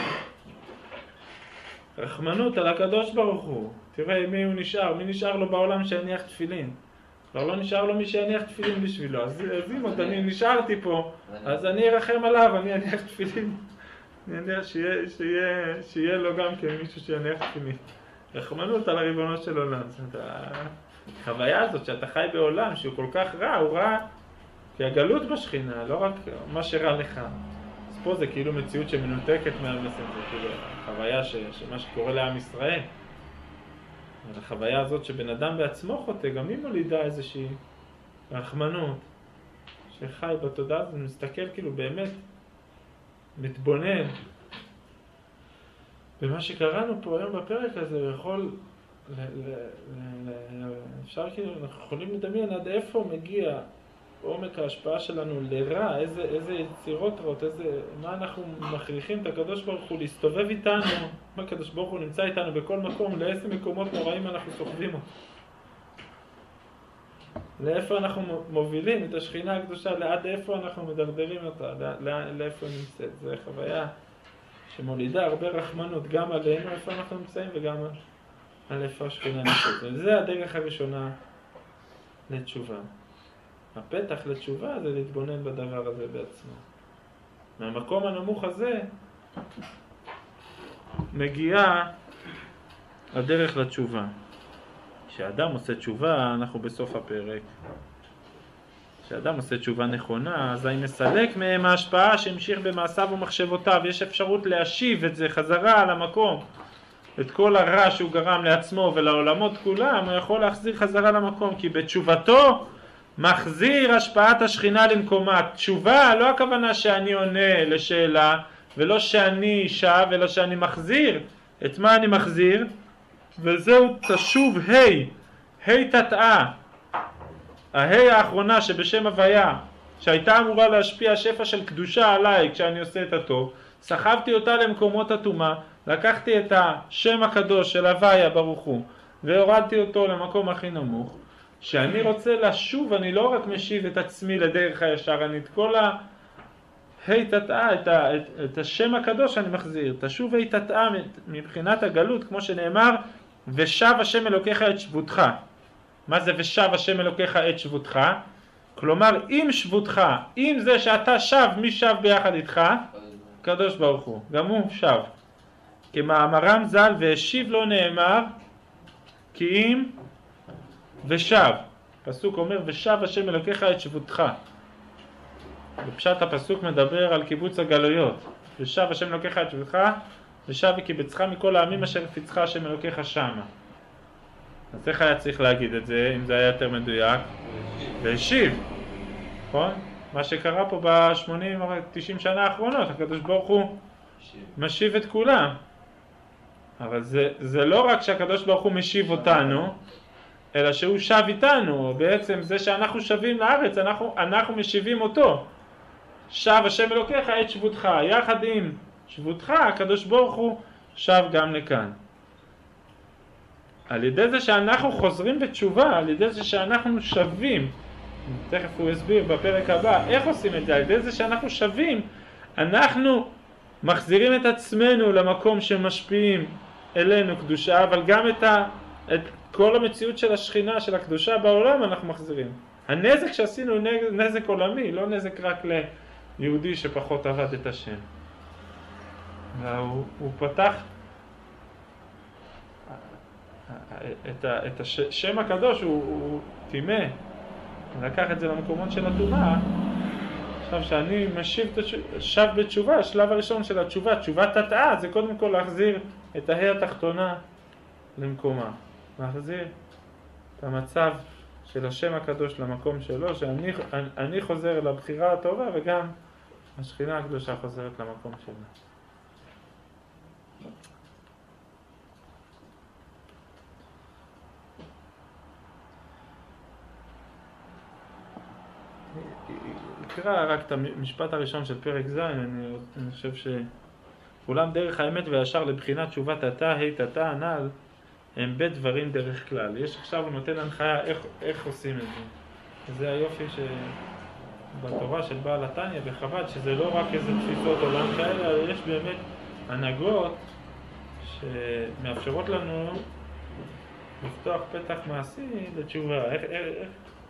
רחמנות על הקדוש ברוך הוא. תראה מי הוא נשאר, מי נשאר לו בעולם שהניח תפילין. כבר לא נשאר לו מי שיניח תפילין בשבילו, אז אם עוד אני נשארתי פה, אז אני ארחם עליו, אני אניח תפילין. אני יודע שיהיה, שיהיה, שיהיה לו גם כן מישהו שיניח תפילין. רחמנות על הריבונו של עולם. החוויה הזאת שאתה חי בעולם שהוא כל כך רע, הוא רע כי הגלות בשכינה, לא רק מה שרע לך. אז פה זה כאילו מציאות שמנותקת מהמסר, זה כאילו החוויה ש, שמה שקורה לעם ישראל. החוויה הזאת שבן אדם בעצמו חוטא, גם היא מולידה איזושהי רחמנות שחי בתודעה הזאת, מסתכל כאילו באמת מתבונן במה שקראנו פה היום בפרק הזה, ויכול ל- ל- ל- אפשר כאילו, אנחנו יכולים לדמיין עד איפה מגיע עומק ההשפעה שלנו לרע, איזה, איזה יצירות רעות, איזה, מה אנחנו מכריחים את הקדוש ברוך הוא להסתובב איתנו, מה הקדוש ברוך הוא נמצא איתנו בכל מקום, לאיזה מקומות נוראים אנחנו סוחבים אותו. לאיפה אנחנו מובילים את השכינה הקדושה, לעד איפה אנחנו מדרדרים אותה, לא, לאיפה נמצאת. זו חוויה שמולידה הרבה רחמנות, גם עלינו איפה אנחנו נמצאים וגם על איפה השכינה נמצאת. וזה הדרך הראשונה לתשובה. הפתח לתשובה זה להתבונן בדבר הזה בעצמו. מהמקום הנמוך הזה מגיעה הדרך לתשובה. כשאדם עושה תשובה, אנחנו בסוף הפרק, כשאדם עושה תשובה נכונה, אז אני מסלק מהם ההשפעה שהמשיך במעשיו ומחשבותיו. יש אפשרות להשיב את זה חזרה על המקום. את כל הרע שהוא גרם לעצמו ולעולמות כולם, הוא יכול להחזיר חזרה למקום, כי בתשובתו מחזיר השפעת השכינה למקומה. תשובה לא הכוונה שאני עונה לשאלה, ולא שאני שב, אלא שאני מחזיר. את מה אני מחזיר? וזהו תשוב היי, היי תתאה. ההי האחרונה שבשם הוויה, שהייתה אמורה להשפיע שפע של קדושה עליי כשאני עושה את הטוב, סחבתי אותה למקומות הטומאה, לקחתי את השם הקדוש של הוויה ברוך הוא, והורדתי אותו למקום הכי נמוך. שאני רוצה לשוב, אני לא רק משיב את עצמי לדרך הישר, אני את כל ה... היי תתאה, את, ה... את... את השם הקדוש אני מחזיר. תשוב היי תתאה מבחינת הגלות, כמו שנאמר, ושב השם אלוקיך את שבותך. מה זה ושב השם אלוקיך את שבותך? כלומר, אם שבותך, אם זה שאתה שב, מי שב ביחד איתך? קדוש ברוך הוא, גם הוא שב. כמאמרם ז"ל, והשיב לו נאמר, כי אם ושב. פסוק אומר, ושב השם אלוקיך את שבותך. בפשט הפסוק מדבר על קיבוץ הגלויות. ושב השם אלוקיך את שבותך, ושב וקיבצך מכל העמים אשר הפיצך השם אלוקיך שמה. אז איך היה צריך להגיד את זה, אם זה היה יותר מדויק? והשיב, נכון? מה שקרה פה ב-שמונים תשעים שנה האחרונות, הקדוש ברוך הוא משיב את כולם. אבל זה, זה לא רק שהקדוש ברוך הוא משיב אותנו, אלא שהוא שב איתנו. בעצם זה שאנחנו שבים לארץ, אנחנו, אנחנו משיבים אותו. שב השם אלוקיך את שבותך, יחד עם שבותך, הקדוש ברוך הוא שב גם לכאן. על ידי זה שאנחנו חוזרים בתשובה, על ידי זה שאנחנו שווים, תכף הוא הסביר בפרק הבא, איך עושים את זה? על ידי זה שאנחנו שווים, אנחנו מחזירים את עצמנו למקום שמשפיעים אלינו קדושה, אבל גם את, ה, את כל המציאות של השכינה, של הקדושה בעולם אנחנו מחזירים. הנזק שעשינו הוא נזק עולמי, לא נזק רק ליהודי שפחות עבד את השם. והוא, הוא פתח את, ה, את השם הקדוש, הוא, הוא טימא, לקח את זה למקומות של הטומאה. עכשיו שאני משיב את שב בתשובה, השלב הראשון של התשובה, תשובה תתאה, זה קודם כל להחזיר את ההי התחתונה למקומה. להחזיר את המצב של השם הקדוש למקום שלו, שאני אני, אני חוזר לבחירה הטובה וגם השכינה הקדושה חוזרת למקום שלה. נקרא רק את המשפט הראשון של פרק ז', אני, אני חושב שכולם דרך האמת והישר לבחינת תשובת תתא, היי תתא הנ"ל, הם בית דברים דרך כלל. יש עכשיו הוא נותן הנחיה איך, איך עושים את זה. זה היופי שבתורה של בעל התניא בחב"ד, שזה לא רק איזה תפיסות עולם כאלה, אלא יש באמת הנהגות שמאפשרות לנו לפתוח פתח מעשי לתשובה. איך, איך, איך,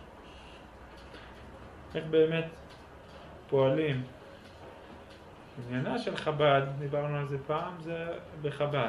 איך באמת פועלים. עניינה של חב"ד, דיברנו על זה פעם, זה בחב"ד.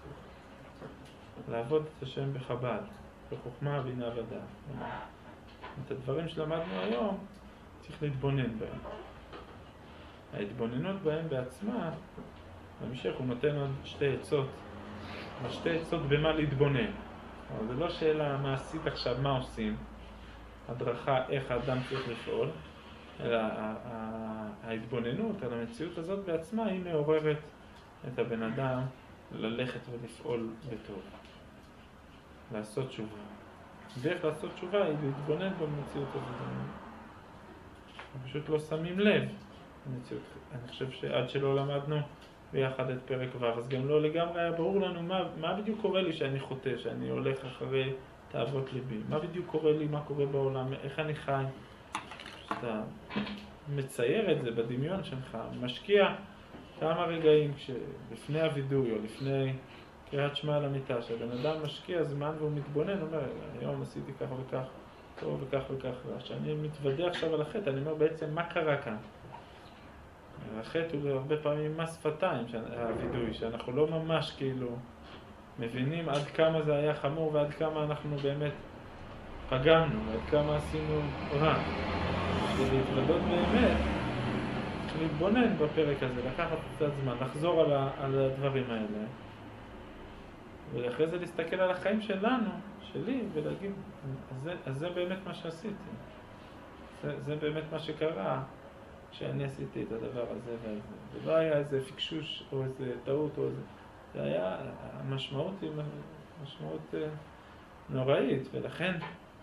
לעבוד את השם בחב"ד, בחוכמה, בינה ודעת. את הדברים שלמדנו היום צריך להתבונן בהם. ההתבוננות בהם בעצמה, בהמשך הוא נותן עוד שתי עצות. שתי עצות במה להתבונן. אבל זה לא שאלה מעשית עכשיו מה עושים, הדרכה איך האדם צריך לפעול, אלא ההתבוננות על המציאות הזאת בעצמה היא מעוררת את הבן אדם ללכת ולפעול בטוב. לעשות תשובה. דרך לעשות תשובה היא להתבונן במציאות הזאת. פשוט לא שמים לב למציאות. אני חושב שעד שלא למדנו ביחד את פרק ו', אז גם לא לגמרי היה ברור לנו מה, מה בדיוק קורה לי שאני חוטא, שאני הולך אחרי תאוות ליבי. מה בדיוק קורה לי, מה קורה בעולם, איך אני חי. שאתה מצייר את זה בדמיון שלך, משקיע כמה רגעים לפני הווידוי או לפני קריאת שמע על המיטה, שהבן אדם משקיע זמן והוא מתבונן, אומר, היום עשיתי כך וכך, טוב וכך וכך, כשאני מתוודע עכשיו על החטא, אני אומר בעצם מה קרה כאן. החטא הוא הרבה פעמים מס שפתיים, הווידוי, שאנחנו לא ממש כאילו מבינים עד כמה זה היה חמור ועד כמה אנחנו באמת פגמנו, ועד כמה עשינו רע. כדי להתוודות באמת, צריך להתבונן בפרק הזה, לקחת קצת זמן, לחזור על, ה, על הדברים האלה, ואחרי זה להסתכל על החיים שלנו, שלי, ולהגיד, אז זה, אז זה באמת מה שעשיתי. זה, זה באמת מה שקרה כשאני עשיתי את הדבר הזה והזה. זה לא היה איזה פיקשוש או איזה טעות או איזה... זה היה, המשמעות היא משמעות נוראית, ולכן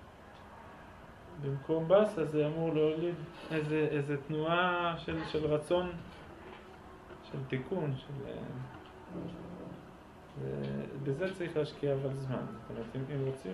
במקום בסה זה אמור להוליד איזה, איזה תנועה של, של רצון, של תיקון, של... בזה צריך להשקיע אבל זמן. זאת אומרת, אם, אם רוצים...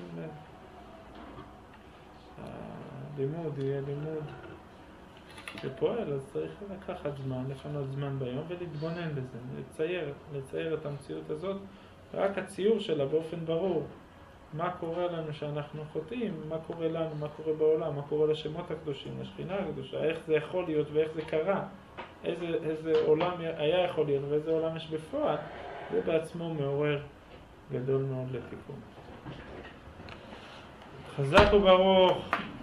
הלימוד יהיה לימוד שפועל, אז צריך לקחת זמן, לפנות זמן ביום ולהתבונן בזה, לצייר, לצייר את המציאות הזאת, רק הציור שלה באופן ברור. מה קורה לנו שאנחנו חוטאים, מה קורה לנו, מה קורה בעולם, מה קורה לשמות הקדושים, לשכינה הקדושה, איך זה יכול להיות ואיך זה קרה, איזה, איזה עולם היה יכול להיות ואיזה עולם יש בפועל, זה בעצמו מעורר גדול מאוד לתיקון. חזק וברוך.